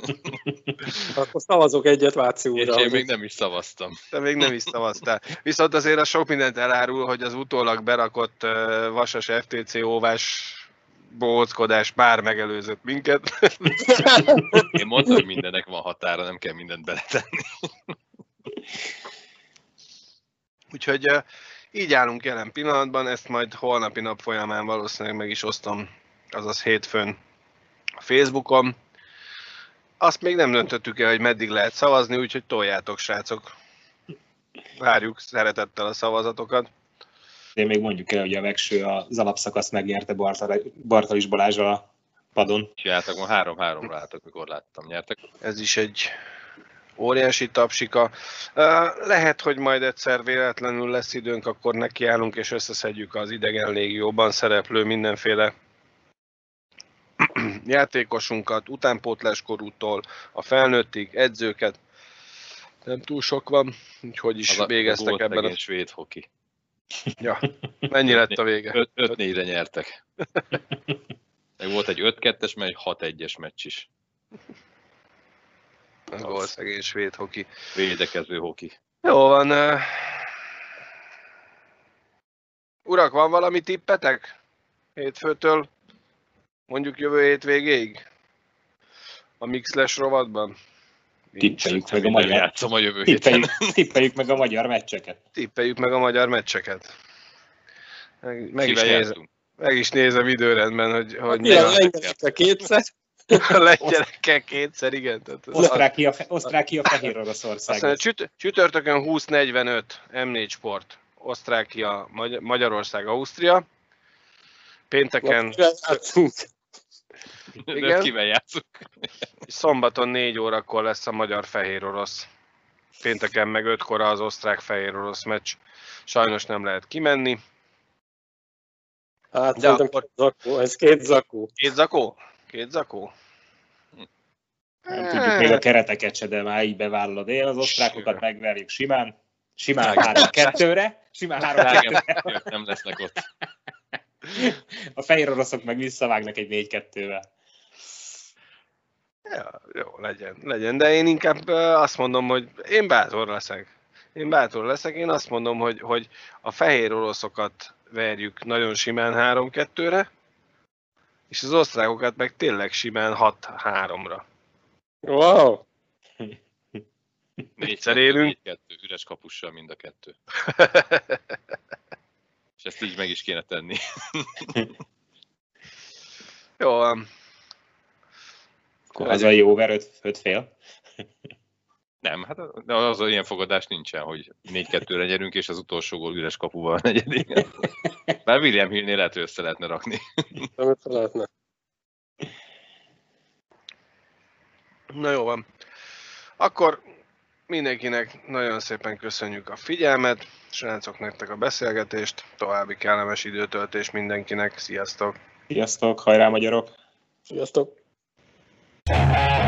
Akkor szavazok egyet Váci És úrra. én még nem is szavaztam. Te még nem is szavaztál. Viszont azért a sok mindent elárul, hogy az utólag berakott uh, Vasas ef té cé óvás bóckodás már megelőzött minket. Én mondtam, hogy mindennek van határa, nem kell mindent beletenni. Úgyhogy uh, így állunk jelen pillanatban, ezt majd holnapi nap folyamán valószínűleg meg is osztom, azaz hétfőn a Facebookon. Azt még nem döntöttük el, hogy meddig lehet szavazni, úgyhogy toljátok, srácok. Várjuk szeretettel a szavazatokat. Én még mondjuk el, hogy a Vegső az alapszakaszt megnyerte Bartal- Bartalis Balázsral a padon. És átlagban három-háromra álltak, mikor láttam, nyertek. Ez is egy óriási tapsika. Lehet, hogy majd egyszer véletlenül lesz időnk, akkor nekiállunk és összeszedjük az idegen légióban szereplő mindenféle játékosunkat, utánpótláskorútól a felnőttig, edzőket. Nem túl sok van, úgyhogy is az végeztek a ebben a svéd hoki. Ja, mennyi lett a vége? öt négyre nyertek. Meg volt egy öt kettes, meg egy hat egyes meccs is. Az volt szegény svéd hoki. Védekező hoki. Jó van. Uh... Urak, van valami tippetek? Hétfőtől mondjuk jövő hét végéig? A Mixles rovatban? Tippeljük meg a Nem magyar, játszom a jövő héten. tippeljük, tippeljük meg a magyar meccseket. Tippeljük meg a magyar meccseket. Meg, meg, is, Kivel nézem, játszunk? meg is nézem időrendben, hogy, hogy Igen, ne lengyelekkel kétszer. a lengyelekkel kétszer, igen. Tehát az, Osztrákia, Osztrákia Fehér Oroszország. aztán csüt, csütörtökön húsz negyvenöt em négy Sport, Osztrákia, Magy- Magyarország, Ausztria. Pénteken, Játszunk. igen. Kivel játszunk? Szombaton négy órakor lesz a magyar fehér orosz. Pénteken meg ötkor az osztrák fehér orosz meccs. Sajnos nem lehet kimenni. Hát De szerintem akkor- két zakó, ez két zakó. Két zakó? Két zakó? Nem tudjuk még a kereteket se, de már így bevállalod. Én az osztrákokat megverjük simán. Simán három kettőre. Simán három Drágám, kettőre. nem lesznek ott. A fehér oroszok meg visszavágnak egy négy kettővel. Ja, jó, legyen, legyen. De én inkább ö, azt mondom, hogy én bátor leszek. Én bátor leszek, én azt mondom, hogy, hogy a fehér oroszokat verjük nagyon simán három kettőre, és az osztrákokat meg tényleg simán hat háromra. Wow! Négyszer élünk. négy kettő, üres kapussal mind a kettő. És ezt így meg is kéne tenni. Jó, van. Akkor az a jó over öt fél. Nem, hát de az ilyen fogadás nincsen, hogy négy kettőre nyerünk, és az utolsó gól üres kapuval a negyedik. Bár William Hillnél lehet, hogy össze lehetne rakni. Nem lehetne. Na jó van. Akkor mindenkinek nagyon szépen köszönjük a figyelmet, srácok, nektek a beszélgetést, további kellemes időtöltés mindenkinek, sziasztok! Sziasztok, hajrá magyarok! Sziasztok!